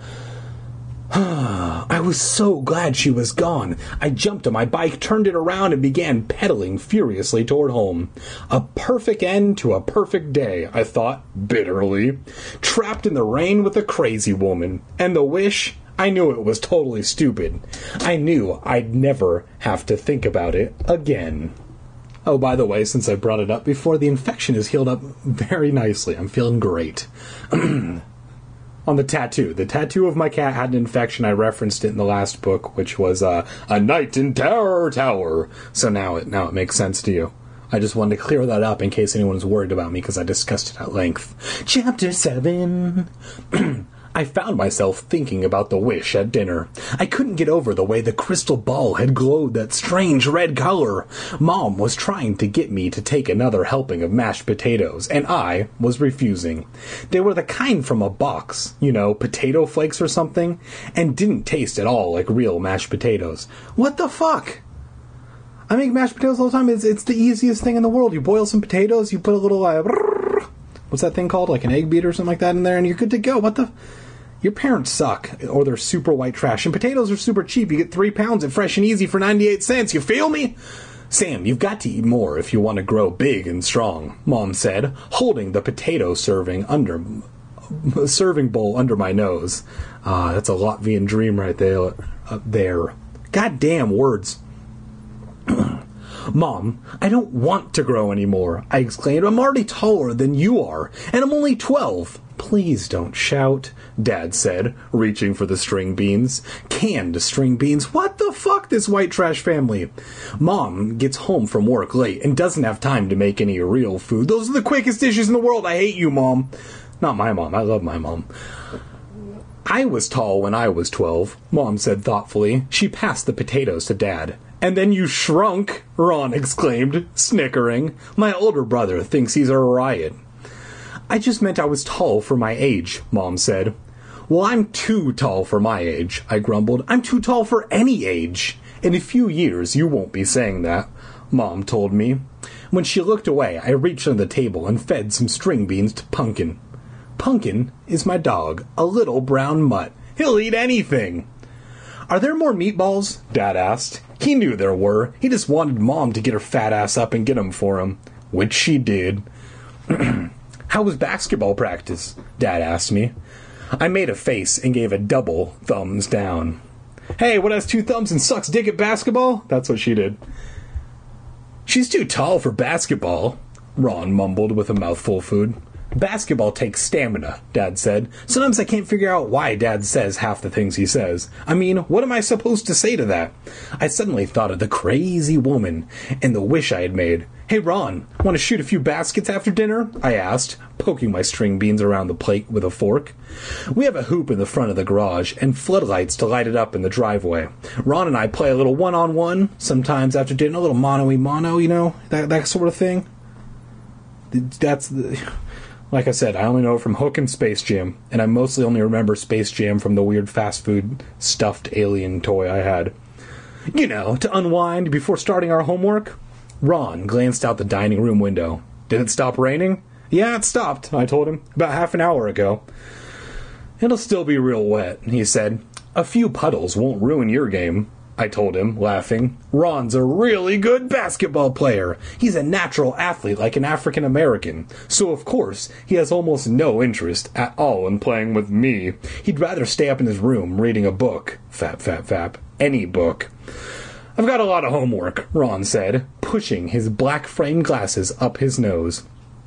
[SPEAKER 1] I was so glad she was gone. I jumped on my bike, turned it around, and began pedaling furiously toward home. A perfect end to a perfect day, I thought, bitterly. Trapped in the rain with a crazy woman. And the wish? I knew it was totally stupid. I knew I'd never have to think about it again. Oh, by the way, since I brought it up before, the infection is healed up very nicely. I'm feeling great. On the tattoo. The tattoo of my cat had an infection. I referenced it in the last book, which was uh, A Night in Terror Tower. So now it now it makes sense to you. I just wanted to clear that up in case anyone's worried about me, because I discussed it at length. Chapter seven. I found myself thinking about the wish at dinner. I couldn't get over the way the crystal ball had glowed that strange red color. Mom was trying to get me to take another helping of mashed potatoes, and I was refusing. They were the kind from a box, you know, potato flakes or something, and didn't taste at all like real mashed potatoes. What the fuck? I make mashed potatoes all the time. It's, it's the easiest thing in the world. You boil some potatoes, you put a little, uh, what's that thing called? Like an egg beater or something like that in there, and you're good to go. What the... Your parents suck, or they're super white trash. And potatoes are super cheap. You get three pounds at Fresh and Easy for ninety-eight cents. You feel me? Sam, you've got to eat more if you want to grow big and strong, Mom said, holding the potato serving under, serving bowl under my nose. Ah, uh, that's a Latvian dream right there. Up there. Goddamn words. Mom, I don't want to grow anymore, I exclaimed. I'm already taller than you are, and I'm only twelve. Please don't shout, Dad said, reaching for the string beans. Canned string beans? What the fuck, this white trash family? Mom gets home from work late and doesn't have time to make any real food. Those are the quickest dishes in the world. I hate you, Mom. Not my mom. I love my mom. I was tall when I was twelve, Mom said thoughtfully. She passed the potatoes to Dad. And then you shrunk, Ron exclaimed, snickering. My older brother thinks he's a riot. I just meant I was tall for my age, Mom said. Well, I'm too tall for my age, I grumbled. I'm too tall for any age. In a few years, you won't be saying that, Mom told me. When she looked away, I reached under the table and fed some string beans to Pumpkin. Pumpkin is my dog, a little brown mutt. He'll eat anything. Are there more meatballs? Dad asked. He knew there were. He just wanted Mom to get her fat ass up and get them for him. Which she did. How was basketball practice? Dad asked me. I made a face and gave a double thumbs down. Hey, what has two thumbs and sucks dick at basketball? That's what she did. She's too tall for basketball, Ron mumbled with a mouthful of food. Basketball takes stamina, Dad said. Sometimes I can't figure out why Dad says half the things he says. I mean, what am I supposed to say to that? I suddenly thought of the crazy woman and the wish I had made. Hey, Ron, want to shoot a few baskets after dinner? I asked, poking my string beans around the plate with a fork. We have a hoop in the front of the garage and floodlights to light it up in the driveway. Ron and I play a little one-on-one, sometimes after dinner, a little mono-y-mono, you know, that, that sort of thing. That's the... Like I said, I only know it from Hook and Space Jam, and I mostly only remember Space Jam from the weird fast food stuffed alien toy I had. You know, to unwind before starting our homework. Ron glanced out the dining room window. Did it stop raining? Yeah, it stopped, I told him, about half an hour ago. It'll still be real wet, he said. A few puddles won't ruin your game, I told him, laughing. Ron's a really good basketball player. He's a natural athlete like an African American. So, of course, he has almost no interest at all in playing with me. He'd rather stay up in his room reading a book. Fap, fap, fap. Any book. I've got a lot of homework, Ron said, pushing his black-framed glasses up his nose.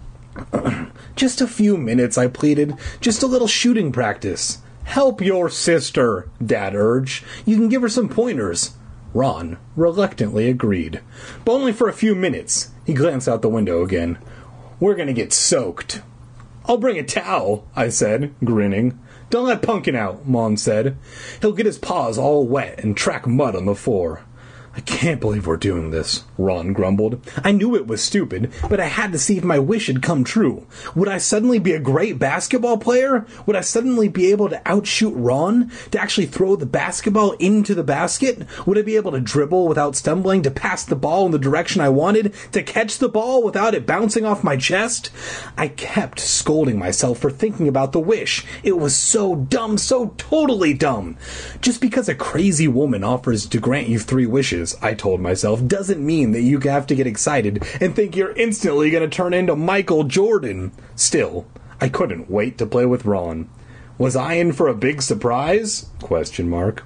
[SPEAKER 1] Just a few minutes, I pleaded. Just a little shooting practice. Help your sister, Dad urged. You can give her some pointers. Ron reluctantly agreed. But only for a few minutes. He glanced out the window again. We're going to get soaked. I'll bring a towel, I said, grinning. Don't let Pumpkin out, Mom said. He'll get his paws all wet and track mud on the floor. I can't believe we're doing this, Ron grumbled. I knew it was stupid, but I had to see if my wish had come true. Would I suddenly be a great basketball player? Would I suddenly be able to outshoot Ron? To actually throw the basketball into the basket? Would I be able to dribble without stumbling? To pass the ball in the direction I wanted? To catch the ball without it bouncing off my chest? I kept scolding myself for thinking about the wish. It was so dumb, so totally dumb. Just because a crazy woman offers to grant you three wishes, I told myself, doesn't mean that you have to get excited and think you're instantly going to turn into Michael Jordan. Still, I couldn't wait to play with Ron. Was I in for a big surprise? Question mark.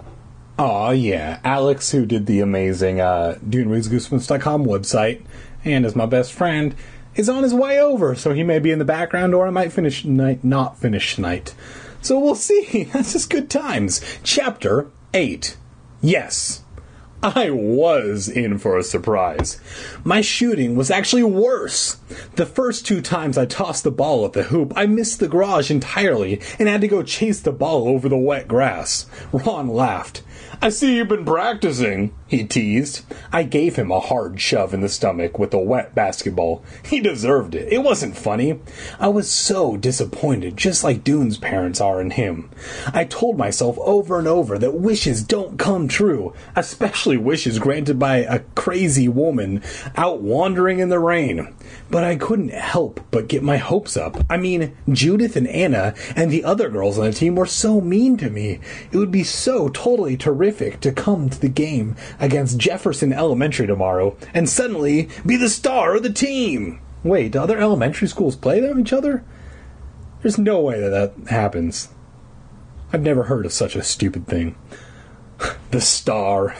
[SPEAKER 1] Aw, yeah, Alex, who did the amazing uh, Dune Reads Goosebumps dot com website, and is my best friend, is on his way over, so he may be in the background, or I might finish night, not finish tonight. So we'll see. That's just good times. Chapter eight. Yes. I was in for a surprise. My shooting was actually worse. The first two times I tossed the ball at the hoop, I missed the garage entirely and had to go chase the ball over the wet grass. Ron laughed. I see you've been practicing, he teased. I gave him a hard shove in the stomach with a wet basketball. He deserved it. It wasn't funny. I was so disappointed, just like Dune's parents are in him. I told myself over and over that wishes don't come true, especially wishes granted by a crazy woman out wandering in the rain. But I couldn't help but get my hopes up. I mean, Judith and Anna and the other girls on the team were so mean to me. It would be so totally terrific to come to the game against Jefferson Elementary tomorrow and suddenly be the star of the team. Wait, do other elementary schools play them each other? There's no way that that happens. I've never heard of such a stupid thing. The star.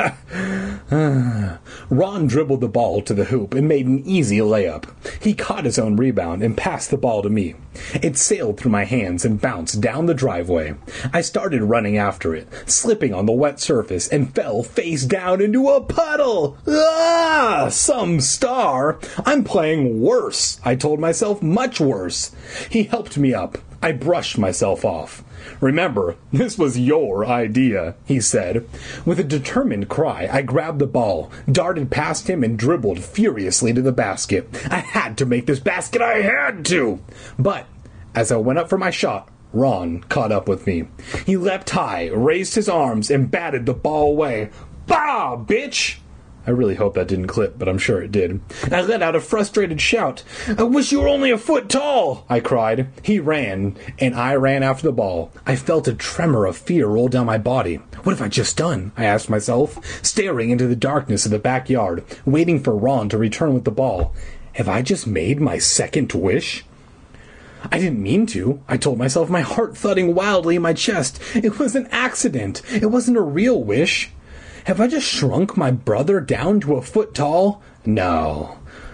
[SPEAKER 1] Ron dribbled the ball to the hoop and made an easy layup. He caught his own rebound and passed the ball to me. It sailed through my hands and bounced down the driveway. I started running after it, slipping on the wet surface, and fell face down into a puddle. Ah! Some star! I'm playing worse, I told myself, much worse. He helped me up. I brushed myself off. Remember, this was your idea, he said. With a determined cry, I grabbed the ball, darted past him, and dribbled furiously to the basket. I had to make this basket. I had to! But as I went up for my shot, Ron caught up with me. He leapt high, raised his arms, and batted the ball away. Bah, bitch! I really hope that didn't clip, but I'm sure it did. I let out a frustrated shout. I wish you were only a foot tall, I cried. He ran, and I ran after the ball. I felt a tremor of fear roll down my body. What have I just done? I asked myself, staring into the darkness of the backyard, waiting for Ron to return with the ball. Have I just made my second wish? I didn't mean to, I told myself, my heart thudding wildly in my chest. It was an accident. It wasn't a real wish. Have I just shrunk my brother down to a foot tall? No.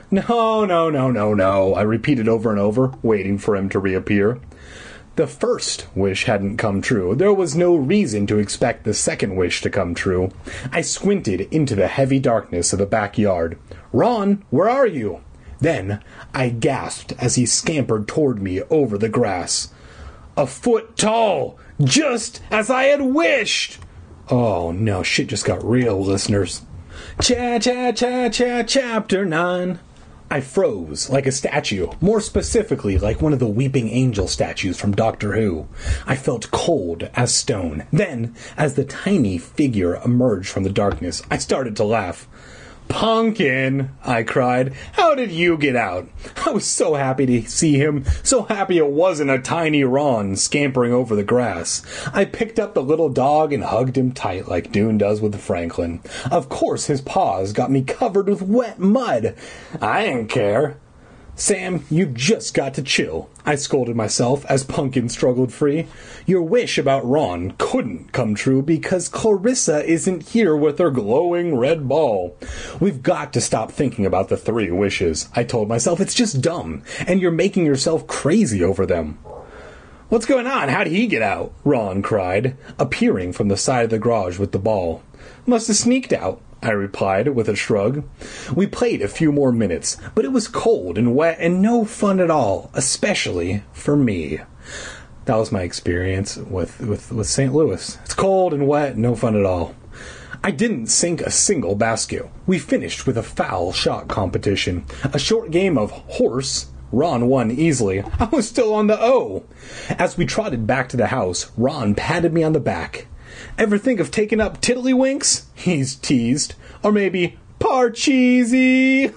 [SPEAKER 1] No, no, no, no, no, I repeated over and over, waiting for him to reappear. The first wish hadn't come true. There was no reason to expect the second wish to come true. I squinted into the heavy darkness of the backyard. Ron, where are you? Then I gasped as he scampered toward me over the grass. A foot tall, just as I had wished! Oh no, shit just got real, listeners. Cha cha cha cha chapter nine. I froze like a statue, more specifically like one of the weeping angel statues from Doctor Who. I felt cold as stone. Then, as the tiny figure emerged from the darkness, I started to laugh. Pumpkin, I cried. How did you get out? I was so happy to see him, so happy it wasn't a tiny Ron scampering over the grass. I picked up the little dog and hugged him tight like Dune does with Franklin. Of course his paws got me covered with wet mud. I didn't care. Sam, you've just got to chill, I scolded myself as Pumpkin struggled free. Your wish about Ron couldn't come true because Clarissa isn't here with her glowing red ball. We've got to stop thinking about the three wishes, I told myself. It's just dumb, and you're making yourself crazy over them. What's going on? How'd he get out? Ron cried, appearing from the side of the garage with the ball. Must have sneaked out, I replied with a shrug. We played a few more minutes, but it was cold and wet and no fun at all, especially for me. That was my experience with, with, with Saint Louis. It's cold and wet, no fun at all. I didn't sink a single basket. We finished with a foul shot competition. A short game of horse. Ron won easily. I was still on the O. As we trotted back to the house, Ron patted me on the back. Ever think of taking up tiddlywinks? He's teased. Or maybe Parcheesi.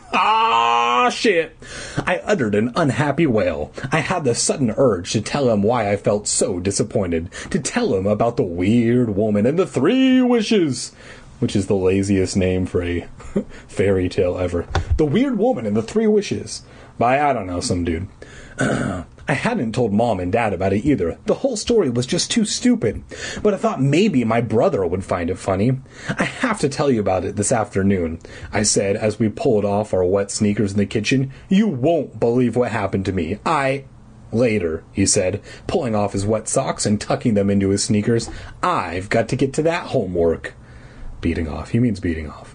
[SPEAKER 1] Ah, shit. I uttered an unhappy wail. I had the sudden urge to tell him why I felt so disappointed. To tell him about the weird woman and the three wishes. Which is the laziest name for a fairy tale ever. The weird woman and the three wishes. By, I don't know, some dude. I hadn't told Mom and Dad about it either. The whole story was just too stupid. But I thought maybe my brother would find it funny. I have to tell you about it this afternoon, I said as we pulled off our wet sneakers in the kitchen. You won't believe what happened to me. I... Later, he said, pulling off his wet socks and tucking them into his sneakers. I've got to get to that homework. Beating off. He means beating off.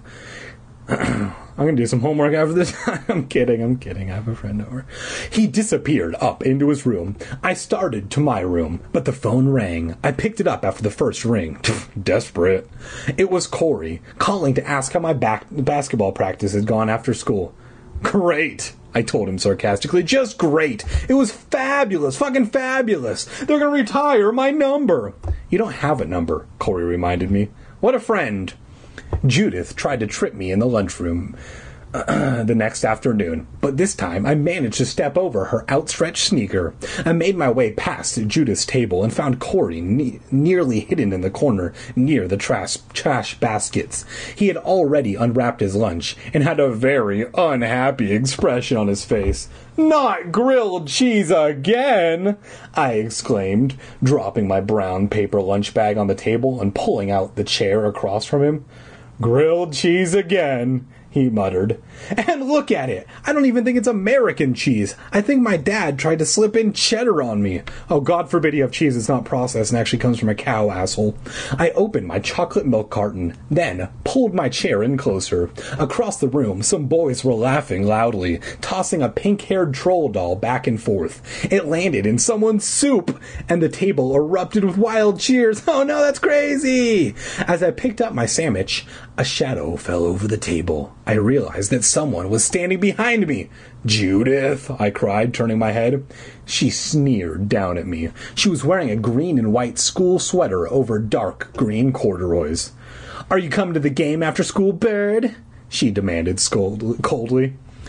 [SPEAKER 1] I'm going to do some homework after this. I'm kidding, I'm kidding. I have a friend over. He disappeared up into his room. I started to my room, but the phone rang. I picked it up after the first ring. Desperate. It was Corey, calling to ask how my back- basketball practice had gone after school. Great, I told him sarcastically. Just great. It was fabulous. Fucking fabulous. They're going to retire my number. You don't have a number, Corey reminded me. What a friend. Judith tried to trip me in the lunchroom uh, the next afternoon, but this time I managed to step over her outstretched sneaker. I made my way past Judith's table and found Corey ne- nearly hidden in the corner near the trash, trash baskets. He had already unwrapped his lunch and had a very unhappy expression on his face. Not grilled cheese again, I exclaimed, dropping my brown paper lunch bag on the table and pulling out the chair across from him. Grilled cheese again, he muttered. And look at it. I don't even think it's American cheese. I think my dad tried to slip in cheddar on me. Oh, God forbid you have cheese that's not processed and actually comes from a cow, asshole. I opened my chocolate milk carton, then pulled my chair in closer. Across the room, some boys were laughing loudly, tossing a pink-haired troll doll back and forth. It landed in someone's soup, and the table erupted with wild cheers. Oh no, that's crazy! As I picked up my sandwich, a shadow fell over the table. I realized that someone was standing behind me. Judith, I cried, turning my head. She sneered down at me. She was wearing a green and white school sweater over dark green corduroys. Are you coming to the game after school, bird? She demanded scold- coldly.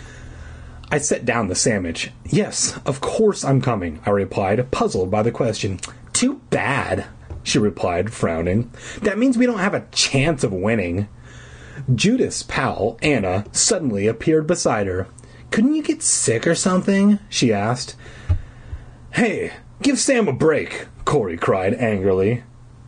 [SPEAKER 1] I set down the sandwich. Yes, of course I'm coming, I replied, puzzled by the question. Too bad, she replied, frowning. That means we don't have a chance of winning. Judith's pal, Anna, suddenly appeared beside her. Couldn't you get sick or something? She asked. Hey, give Sam a break, Corey cried angrily.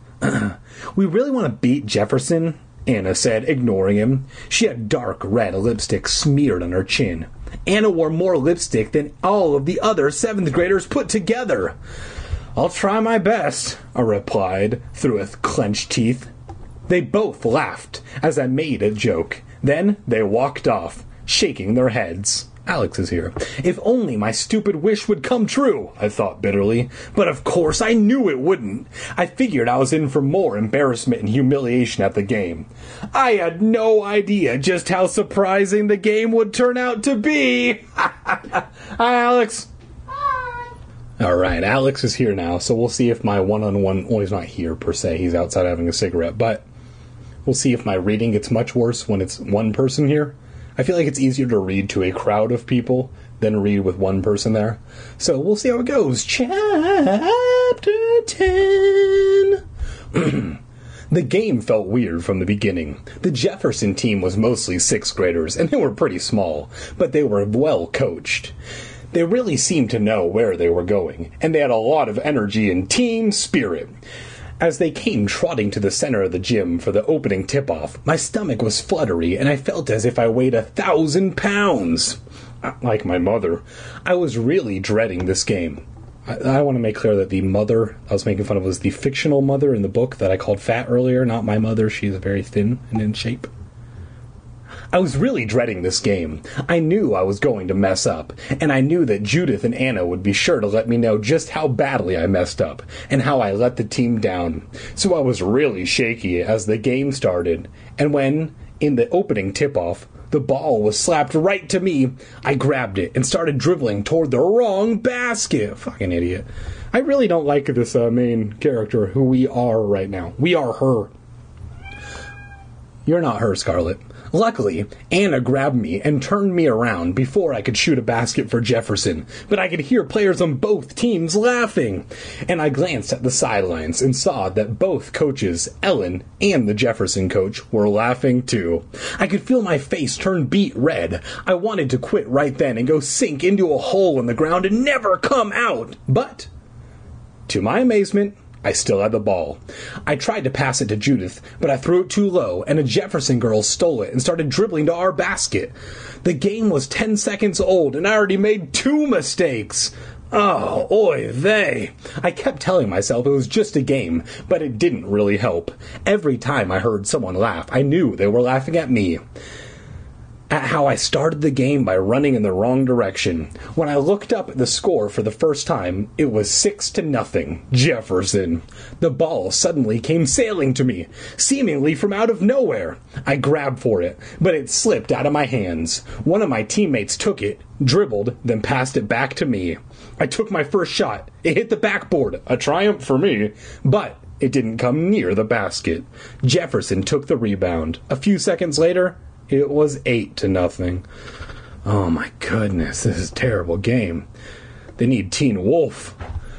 [SPEAKER 1] We really want to beat Jefferson, Anna said, ignoring him. She had dark red lipstick smeared on her chin. Anna wore more lipstick than all of the other seventh graders put together. I'll try my best, I replied through clenched teeth. They both laughed as I made a joke. Then they walked off, shaking their heads. Alex is here. If only my stupid wish would come true, I thought bitterly. But of course I knew it wouldn't. I figured I was in for more embarrassment and humiliation at the game. I had no idea just how surprising the game would turn out to be. Hi, Alex. Hi. All right, Alex is here now, so we'll see if my one-on-one... Well, he's not here, per se. He's outside having a cigarette, but we'll see if my reading gets much worse when it's one person here. I feel like it's easier to read to a crowd of people than read with one person there. So we'll see how it goes. Chapter ten. The game felt weird from the beginning. The Jefferson team was mostly sixth graders, and they were pretty small, but they were well coached. They really seemed to know where they were going, and they had a lot of energy and team spirit. As they came trotting to the center of the gym for the opening tip-off, my stomach was fluttery, and I felt as if I weighed a thousand pounds. Like my mother, I was really dreading this game. I, I want to make clear that the mother I was making fun of was the fictional mother in the book that I called fat earlier, not my mother. She's very thin and in shape. I was really dreading this game. I knew I was going to mess up, and I knew that Judith and Anna would be sure to let me know just how badly I messed up, and how I let the team down. So I was really shaky as the game started, and when, in the opening tip-off, the ball was slapped right to me, I grabbed it and started dribbling toward the wrong basket. Fucking idiot. I really don't like this uh, main character, who we are right now. We are her. You're not her, Scarlett. Luckily, Anna grabbed me and turned me around before I could shoot a basket for Jefferson, but I could hear players on both teams laughing. And I glanced at the sidelines and saw that both coaches, Ellen and the Jefferson coach, were laughing too. I could feel my face turn beet red. I wanted to quit right then and go sink into a hole in the ground and never come out. But, to my amazement, I still had the ball. I tried to pass it to Judith, but I threw it too low, and a Jefferson girl stole it and started dribbling to our basket. The game was ten seconds old, and I already made two mistakes. Oh, oy vey. I kept telling myself it was just a game, but it didn't really help. Every time I heard someone laugh, I knew they were laughing at me. At how I started the game by running in the wrong direction. When I looked up at the score for the first time, it was six to nothing. Jefferson. The ball suddenly came sailing to me, seemingly from out of nowhere. I grabbed for it, but it slipped out of my hands. One of my teammates took it, dribbled, then passed it back to me. I took my first shot. It hit the backboard, a triumph for me, but it didn't come near the basket. Jefferson took the rebound. A few seconds later, it was eight to nothing. Oh my goodness, this is a terrible game. They need Teen Wolf.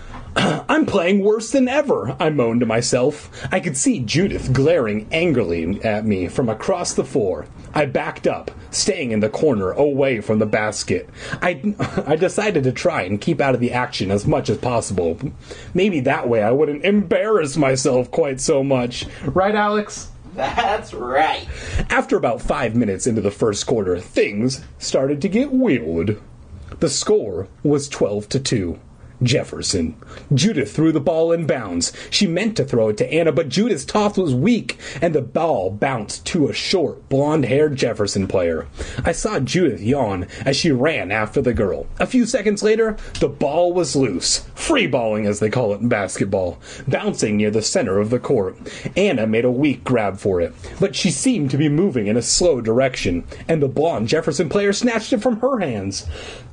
[SPEAKER 1] I'm playing worse than ever, I moaned to myself. I could see Judith glaring angrily at me from across the floor. I backed up, staying in the corner away from the basket. I, I decided to try and keep out of the action as much as possible. Maybe that way I wouldn't embarrass myself quite so much. Right, Alex?
[SPEAKER 2] That's right.
[SPEAKER 1] After about five minutes into the first quarter, things started to get weird. The score was twelve to two. Jefferson. Judith threw the ball in bounds. She meant to throw it to Anna, but Judith's toss was weak, and the ball bounced to a short, blonde-haired Jefferson player. I saw Judith yawn as she ran after the girl. A few seconds later, the ball was loose, free-balling as they call it in basketball, bouncing near the center of the court. Anna made a weak grab for it, but she seemed to be moving in a slow direction, and the blonde Jefferson player snatched it from her hands.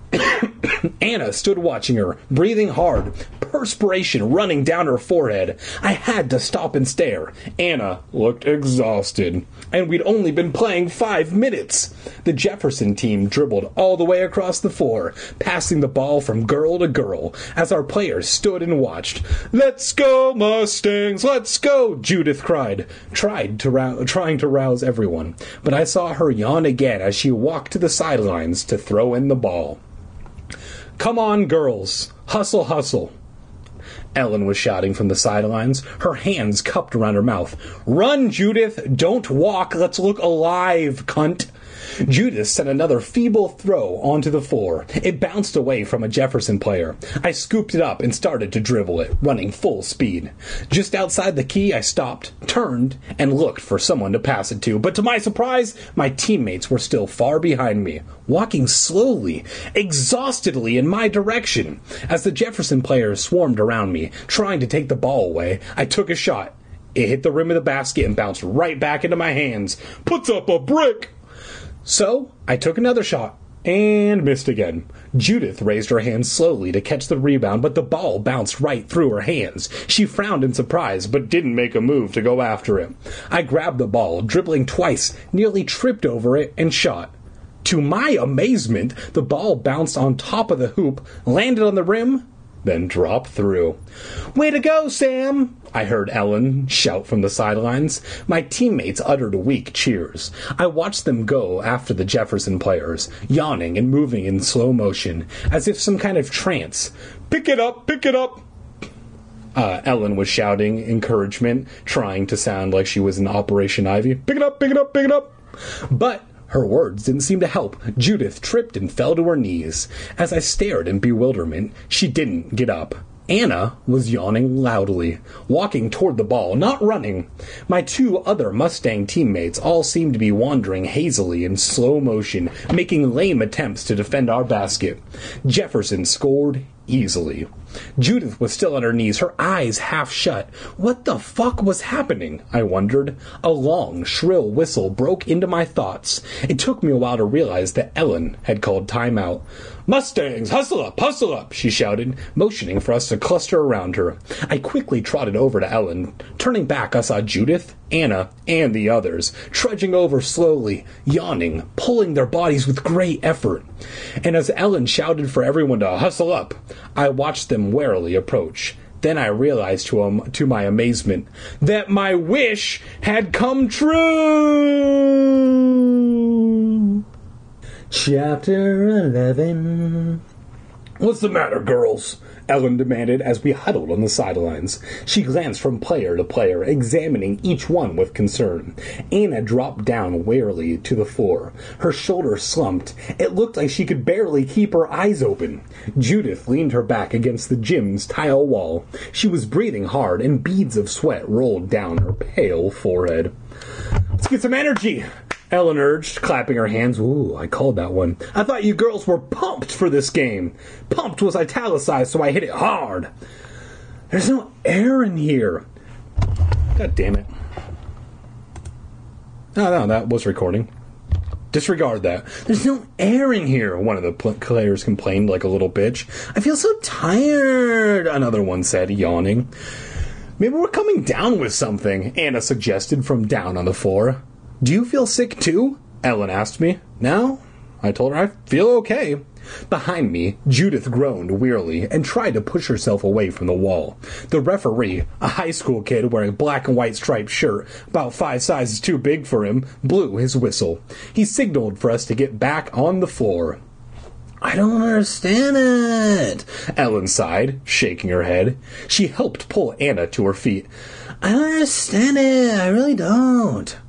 [SPEAKER 1] Anna stood watching her, breathing hard, perspiration running down her forehead. I had to stop and stare. Anna looked exhausted, and we'd only been playing five minutes. The Jefferson team dribbled all the way across the floor, passing the ball from girl to girl, as our players stood and watched. "Let's go, Mustangs, let's go!" Judith cried, tried to rou- trying to rouse everyone, but I saw her yawn again as she walked to the sidelines to throw in the ball. "Come on, girls. Hustle, hustle." Ellen was shouting from the sidelines, her hands cupped around her mouth. "Run, Judith. Don't walk. Let's look alive, cunt." Judith sent another feeble throw onto the floor. It bounced away from a Jefferson player. I scooped it up and started to dribble it, running full speed. Just outside the key, I stopped, turned, and looked for someone to pass it to, but to my surprise, my teammates were still far behind me, walking slowly, exhaustedly in my direction. As the Jefferson players swarmed around me, trying to take the ball away, I took a shot. It hit the rim of the basket and bounced right back into my hands. Puts up a brick! So, I took another shot, and missed again. Judith raised her hand slowly to catch the rebound, but the ball bounced right through her hands. She frowned in surprise, but didn't make a move to go after it. I grabbed the ball, dribbling twice, nearly tripped over it, and shot. To my amazement, the ball bounced on top of the hoop, landed on the rim, then dropped through. "Way to go, Sam!" I heard Ellen shout from the sidelines. My teammates uttered weak cheers. I watched them go after the Jefferson players, yawning and moving in slow motion, as if some kind of trance. "Pick it up! Pick it up!" Uh, Ellen was shouting encouragement, trying to sound like she was in Operation Ivy. "Pick it up! Pick it up! Pick it up!" But her words didn't seem to help. Judith tripped and fell to her knees. As I stared in bewilderment, she didn't get up. Anna was yawning loudly, walking toward the ball, not running. My two other Mustang teammates all seemed to be wandering hazily in slow motion, making lame attempts to defend our basket. Jefferson scored easily. Judith was still on her knees, her eyes half shut. What the fuck was happening? I wondered. A long, shrill whistle broke into my thoughts. It took me a while to realize that Ellen had called timeout. "Mustangs, hustle up, hustle up," she shouted, motioning for us to cluster around her. I quickly trotted over to Ellen. Turning back, I saw Judith, Anna, and the others, trudging over slowly, yawning, pulling their bodies with great effort. And as Ellen shouted for everyone to hustle up, I watched them warily approach. Then I realized to, um, to my amazement that my wish had come true! Chapter eleven. "What's the matter, girls?" Ellen demanded as we huddled on the sidelines. She glanced from player to player, examining each one with concern. Anna dropped down wearily to the floor. Her shoulders slumped. It looked like she could barely keep her eyes open. Judith leaned her back against the gym's tile wall. She was breathing hard, and beads of sweat rolled down her pale forehead. "Let's get some energy," Ellen urged, clapping her hands. Ooh, I called that one. "I thought you girls were pumped for this game." Pumped was italicized, so I hit it hard. "There's no air in here." God damn it. No, no, that was recording. Disregard that. "There's no air in here," one of the players complained like a little bitch. "I feel so tired," another one said, yawning. "Maybe we're coming down with something," Anna suggested from down on the floor. "Do you feel sick too?" Ellen asked me. "No," I told her. "I feel okay." Behind me, Judith groaned wearily and tried to push herself away from the wall. The referee, a high school kid wearing a black and white striped shirt, about five sizes too big for him, blew his whistle. He signaled for us to get back on the floor. "I don't understand it," Ellen sighed, shaking her head. She helped pull Anna to her feet. "I don't understand it. I really don't."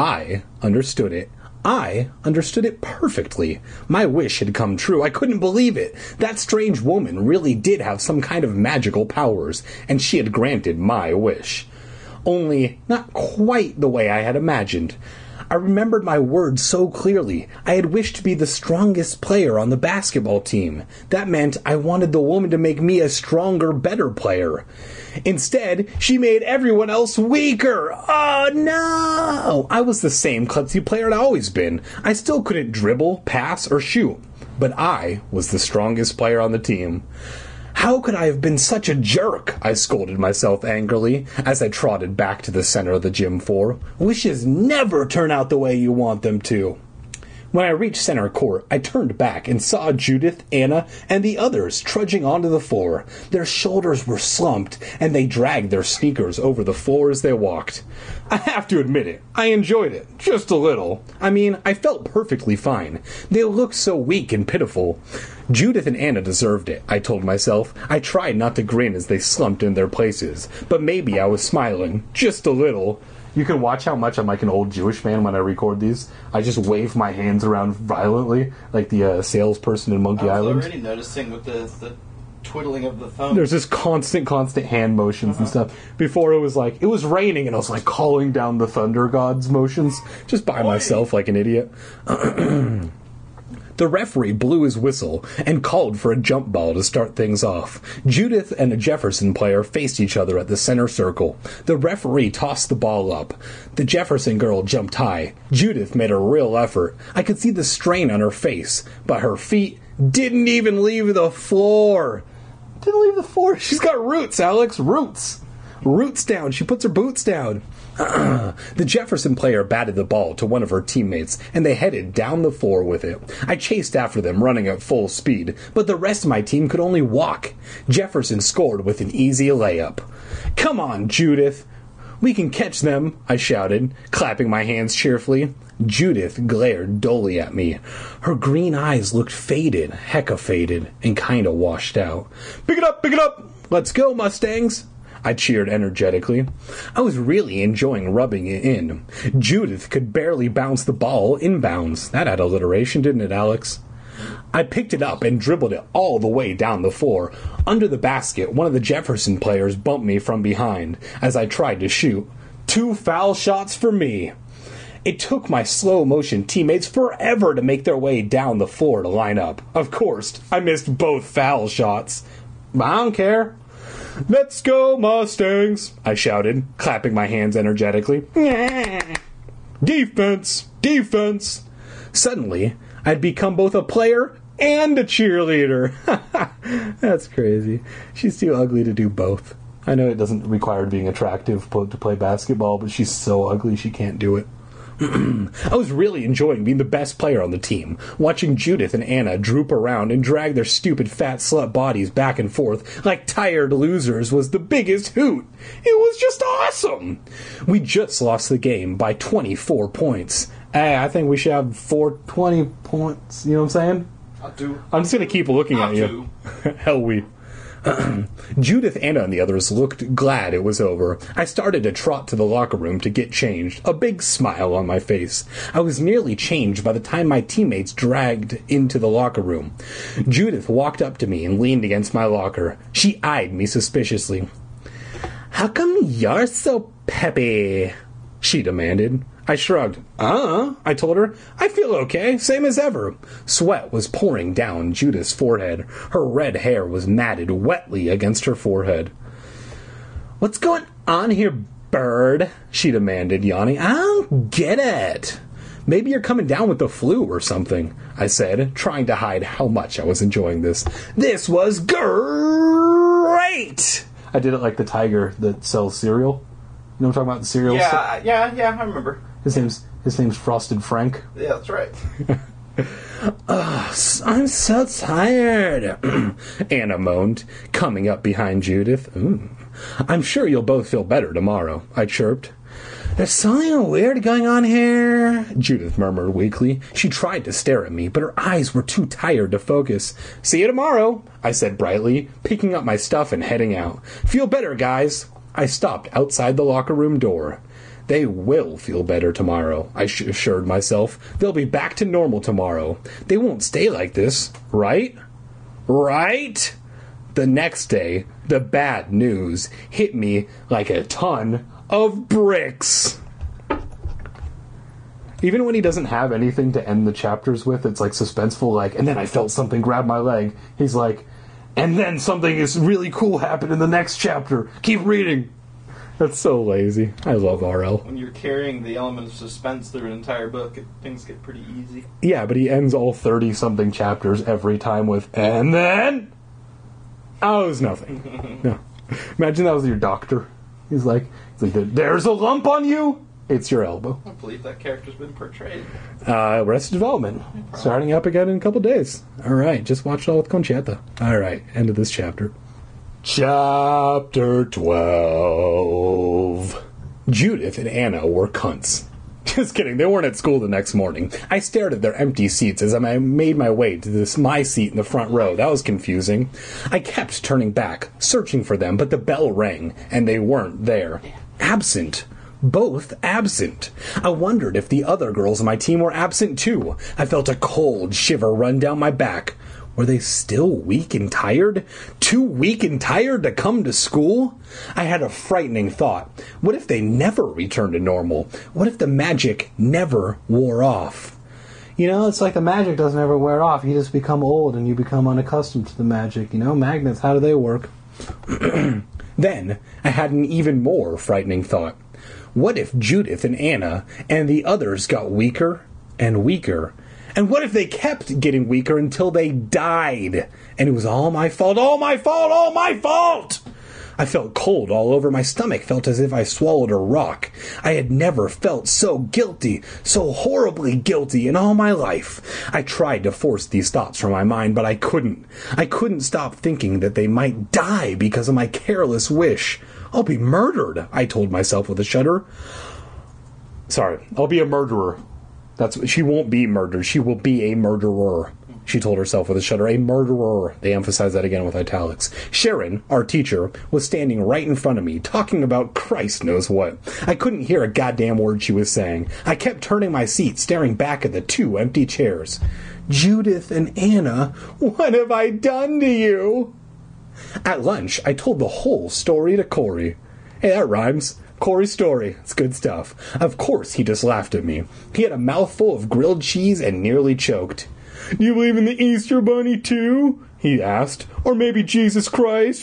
[SPEAKER 1] I understood it. I understood it perfectly. My wish had come true. I couldn't believe it. That strange woman really did have some kind of magical powers, and she had granted my wish. Only not quite the way I had imagined. I remembered my words so clearly. I had wished to be the strongest player on the basketball team. That meant I wanted the woman to make me a stronger, better player. Instead, she made everyone else weaker. Oh, no! I was the same klutzy player I'd always been. I still couldn't dribble, pass, or shoot. But I was the strongest player on the team. How could I have been such a jerk? I scolded myself angrily as I trotted back to the center of the gym floor. Wishes never turn out the way you want them to. When I reached center court, I turned back and saw Judith, Anna, and the others trudging onto the floor. Their shoulders were slumped, and they dragged their sneakers over the floor as they walked. I have to admit it, I enjoyed it, just a little. I mean, I felt perfectly fine. They looked so weak and pitiful. Judith and Anna deserved it, I told myself. I tried not to grin as they slumped in their places, but maybe I was smiling, just a little. You can watch how much I'm like an old Jewish man when I record these. I just wave my hands around violently, like the uh, salesperson in Monkey
[SPEAKER 2] I was
[SPEAKER 1] Island.
[SPEAKER 2] already noticing with the, the twiddling of the thumb.
[SPEAKER 1] There's just constant, constant hand motions uh-huh. and stuff. Before it was like, it was raining and I was like calling down the thunder god's motions just by Boy. myself like an idiot. The referee blew his whistle and called for a jump ball to start things off. Judith and a Jefferson player faced each other at the center circle. The referee tossed the ball up. The Jefferson girl jumped high. Judith made a real effort. I could see the strain on her face, but her feet didn't even leave the floor. Didn't leave the floor. She's got roots, Alex. Roots. Roots down. She puts her boots down. Uh-uh. The Jefferson player batted the ball to one of her teammates, and they headed down the floor with it. I chased after them, running at full speed, but the rest of my team could only walk. Jefferson scored with an easy layup. Come on, Judith. We can catch them, I shouted, clapping my hands cheerfully. Judith glared dully at me. Her green eyes looked faded, hecka faded, and kinda washed out. Pick it up, pick it up! Let's go, Mustangs! I cheered energetically. I was really enjoying rubbing it in. Judith could barely bounce the ball inbounds. That had alliteration, didn't it, Alex? I picked it up and dribbled it all the way down the floor. Under the basket, one of the Jefferson players bumped me from behind as I tried to shoot. Two foul shots for me. It took my slow-motion teammates forever to make their way down the floor to line up. Of course, I missed both foul shots. But I don't care. Let's go, Mustangs, I shouted, clapping my hands energetically. Defense! Defense! Suddenly, I'd become both a player and a cheerleader. That's crazy. She's too ugly to do both. I know it doesn't require being attractive to play basketball, but she's so ugly she can't do it. I was really enjoying being the best player on the team. Watching Judith and Anna droop around and drag their stupid fat slut bodies back and forth like tired losers was the biggest hoot. It was just awesome. We just lost the game by twenty-four points. Hey, I think we should have four twenty points. You know what I'm saying?
[SPEAKER 2] I do.
[SPEAKER 1] I'm just going to keep looking
[SPEAKER 2] I
[SPEAKER 1] at you. Hell, we. Judith, Anna, and the others looked glad it was over. I started to trot to the locker room to get changed, a big smile on my face. I was nearly changed by the time my teammates dragged into the locker room. Judith walked up to me and leaned against my locker. She eyed me suspiciously. "How come you're so peppy?" she demanded. I shrugged. Uh, I told her. I feel okay, same as ever. Sweat was pouring down Judith's forehead. Her red hair was matted wetly against her forehead. "What's going on here, bird?" she demanded, yawning. "I don't get it." "Maybe you're coming down with the flu or something," I said, trying to hide how much I was enjoying this. This was great! I did it like the tiger that sells cereal. You know what I'm talking about? The cereal?
[SPEAKER 2] Yeah, yeah, yeah, I remember.
[SPEAKER 1] His name's his name's Frosted Frank.
[SPEAKER 2] Yeah, that's right.
[SPEAKER 1] Ugh, I'm so tired, Anna moaned, coming up behind Judith. Ooh. "I'm sure you'll both feel better tomorrow," I chirped. "There's something weird going on here," Judith murmured weakly. She tried to stare at me, but her eyes were too tired to focus. "See you tomorrow," I said brightly, picking up my stuff and heading out. "Feel better, guys." I stopped outside the locker room door. They will feel better tomorrow, I assured myself. They'll be back to normal tomorrow. They won't stay like this, right? Right? The next day, the bad news hit me like a ton of bricks. Even when he doesn't have anything to end the chapters with, it's like suspenseful, like, and then I felt something grab my leg. He's like, and then something is really cool happened in the next chapter. Keep reading. That's so lazy. I love R L.
[SPEAKER 2] When you're carrying the element of suspense through an entire book, it, things get pretty easy.
[SPEAKER 1] Yeah, but he ends all thirty-something chapters every time with, and then... Oh, it was nothing. No. Imagine that was your doctor. He's like, he's like, "There's a lump on you!" It's your elbow.
[SPEAKER 2] I believe that character's been portrayed.
[SPEAKER 1] Uh, Arrested Development. Starting up again in a couple days. Alright, just watch it all with Conchetta. Alright, end of this chapter. Chapter twelve. Judith and Anna were cunts. Just kidding, they weren't at school the next morning. I stared at their empty seats as I made my way to this my seat in the front row. That was confusing. I kept turning back, searching for them, but the bell rang, and they weren't there. Absent. both absent. I wondered if the other girls on my team were absent too. I felt a cold shiver run down my back. Were they still weak and tired? Too weak and tired to come to school? I had a frightening thought. What if they never returned to normal? What if the magic never wore off? You know, it's like the magic doesn't ever wear off. You just become old and you become unaccustomed to the magic. You know, magnets, how do they work? Then, I had an even more frightening thought. What if Judith and Anna and the others got weaker and weaker? And what if they kept getting weaker until they died? And it was all my fault, all my fault, all my fault! I felt cold all over my stomach, felt as if I swallowed a rock. I had never felt so guilty, so horribly guilty in all my life. I tried to force these thoughts from my mind, but I couldn't. I couldn't stop thinking that they might die because of my careless wish. I'll be murdered, I told myself with a shudder. Sorry, I'll be a murderer. That's she won't be murdered. She will be a murderer, she told herself with a shudder. A murderer. They emphasized that again with italics. Sharon, our teacher, was standing right in front of me, talking about Christ knows what. I couldn't hear a goddamn word she was saying. I kept turning my seat, staring back at the two empty chairs. Judith and Anna, what have I done to you? At lunch, I told the whole story to Corey. Hey, that rhymes. Corey's story. It's good stuff. Of course, he just laughed at me. He had a mouthful of grilled cheese and nearly choked. Do you believe in the Easter Bunny, too? He asked. Or maybe Jesus Christ?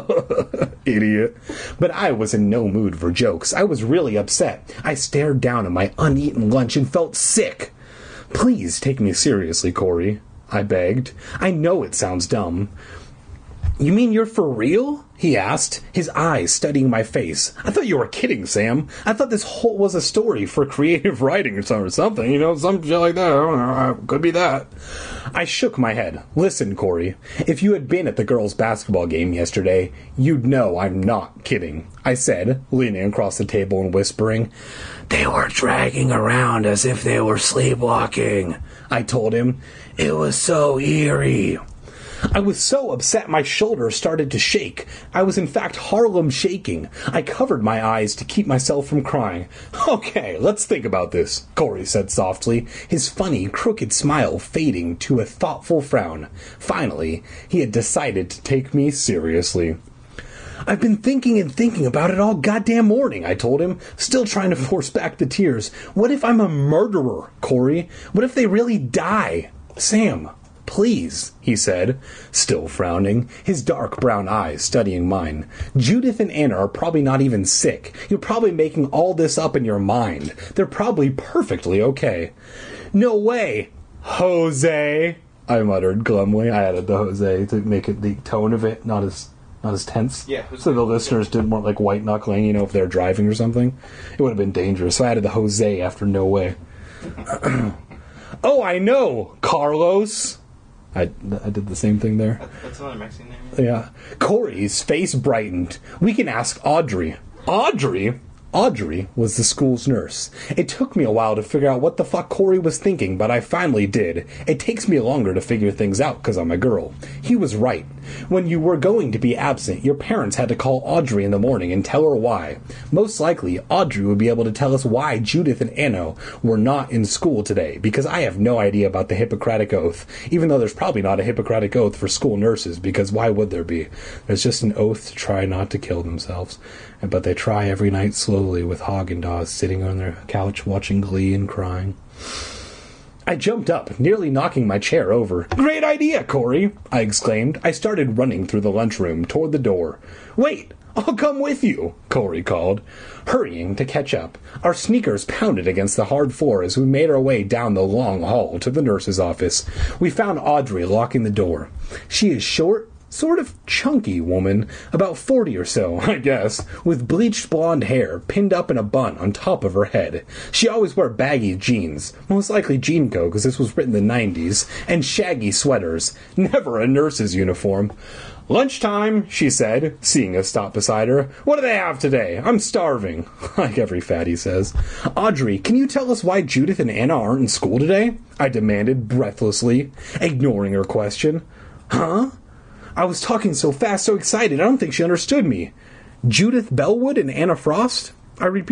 [SPEAKER 1] Idiot. But I was in no mood for jokes. I was really upset. I stared down at my uneaten lunch and felt sick. Please take me seriously, Corey, I begged. I know it sounds dumb. You mean you're for real? He asked, his eyes studying my face. I thought you were kidding, Sam. I thought this whole was a story for creative writing or something, you know, some shit like that. I don't know, could be that. I shook my head. Listen, Corey, if you had been at the girls' basketball game yesterday, you'd know I'm not kidding, I said, leaning across the table and whispering. They were dragging around as if they were sleepwalking, I told him. It was so eerie. I was so upset my shoulders started to shake. I was in fact Harlem shaking. I covered my eyes to keep myself from crying. Okay, let's think about this, Corey said softly, his funny, crooked smile fading to a thoughtful frown. Finally, he had decided to take me seriously. I've been thinking and thinking about it all goddamn morning, I told him, still trying to force back the tears. What if I'm a murderer, Corey? What if they really die? Sam, please, he said, still frowning, his dark brown eyes studying mine. Judith and Anna are probably not even sick. You're probably making all this up in your mind. They're probably perfectly okay. No way, Jose, I muttered glumly. I added the Jose to make it the tone of it, not as not as tense.
[SPEAKER 2] Yeah. Jose,
[SPEAKER 1] so the listeners didn't want like white knuckling, you know, if they're driving or something. It would have been dangerous. So I added the Jose after no way. Oh, I know, Carlos. I, I did the same thing there.
[SPEAKER 2] That's another Mexican name.
[SPEAKER 1] Yeah. Corey's face brightened. We can ask Audrey. Audrey? Audrey was the school's nurse. It took me a while to figure out what the fuck Corey was thinking, but I finally did. It takes me longer to figure things out because I'm a girl. He was right. When you were going to be absent, your parents had to call Audrey in the morning and tell her why. Most likely, Audrey would be able to tell us why Judith and Anna were not in school today, because I have no idea about the Hippocratic Oath, even though there's probably not a Hippocratic Oath for school nurses, because why would there be? There's just an oath to try not to kill themselves. But they try every night slowly with Haagen-Dazs sitting on their couch watching Glee and crying. I jumped up, nearly knocking my chair over. Great idea, Corey, I exclaimed. I started running through the lunchroom toward the door. Wait, I'll come with you, Corey called, hurrying to catch up. Our sneakers pounded against the hard floor as we made our way down the long hall to the nurse's office. We found Audrey locking the door. She is short, sort of chunky woman, about forty or so, I guess, with bleached blonde hair pinned up in a bun on top of her head. She always wore baggy jeans, most likely Jeanco because this was written in the nineties, and shaggy sweaters, never a nurse's uniform. Lunchtime, she said, seeing us stop beside her. What do they have today? I'm starving, like every fatty says. Audrey, can you tell us why Judith and Anna aren't in school today? I demanded breathlessly, ignoring her question. Huh? I was talking so fast, so excited, I don't think she understood me. Judith Bellwood and Anna Frost? I repeated.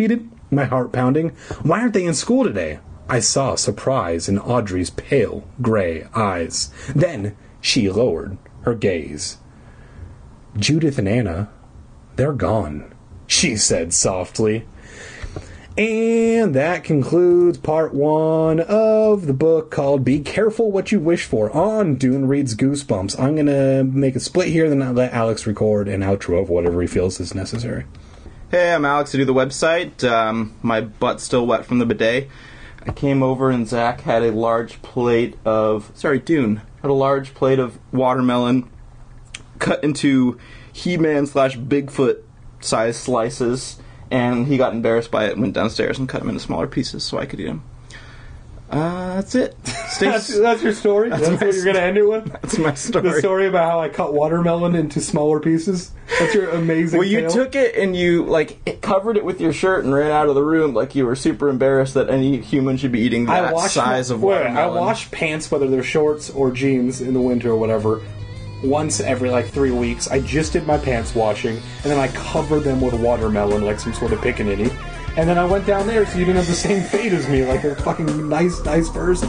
[SPEAKER 1] My heart pounding. Why aren't they in school today? I saw surprise in Audrey's pale, gray eyes. Then she lowered her gaze. Judith and Anna, they're gone, she said softly. And that concludes part one of the book called Be Careful What You Wish For on Dune Reads Goosebumps. I'm going to make a split here, then I'll let Alex record an outro of whatever he feels is necessary.
[SPEAKER 2] Hey, I'm Alex. I do the website. Um, my butt's still wet from the bidet. I came over and Zach had a large plate of... Sorry, Dune. Had a large plate of watermelon cut into He-Man slash Bigfoot size slices, and he got embarrassed by it and went downstairs and cut them into smaller pieces so I could eat them. Uh, that's it. Stay
[SPEAKER 1] that's, that's your story? That's, that's what you're going to end it with?
[SPEAKER 2] That's my story.
[SPEAKER 1] The story about how I cut watermelon into smaller pieces? That's your amazing
[SPEAKER 2] Well, you
[SPEAKER 1] tale?
[SPEAKER 2] took it and you, like, it covered it with your shirt and ran out of the room like you were super embarrassed that any human should be eating that
[SPEAKER 1] I wash
[SPEAKER 2] size
[SPEAKER 1] my,
[SPEAKER 2] of
[SPEAKER 1] wait,
[SPEAKER 2] watermelon.
[SPEAKER 1] I wash pants, whether they're shorts or jeans in the winter or whatever, once every, like, three weeks. I just did my pants washing, and then I covered them with watermelon like some sort of pickaninny. And then I went down there so you didn't have the same fate as me, like a fucking nice, nice person.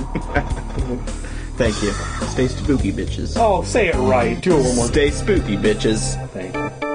[SPEAKER 2] Thank you. Stay spooky, bitches.
[SPEAKER 1] Oh, say it right. Do it one more.
[SPEAKER 2] Stay spooky, bitches.
[SPEAKER 1] Thank you.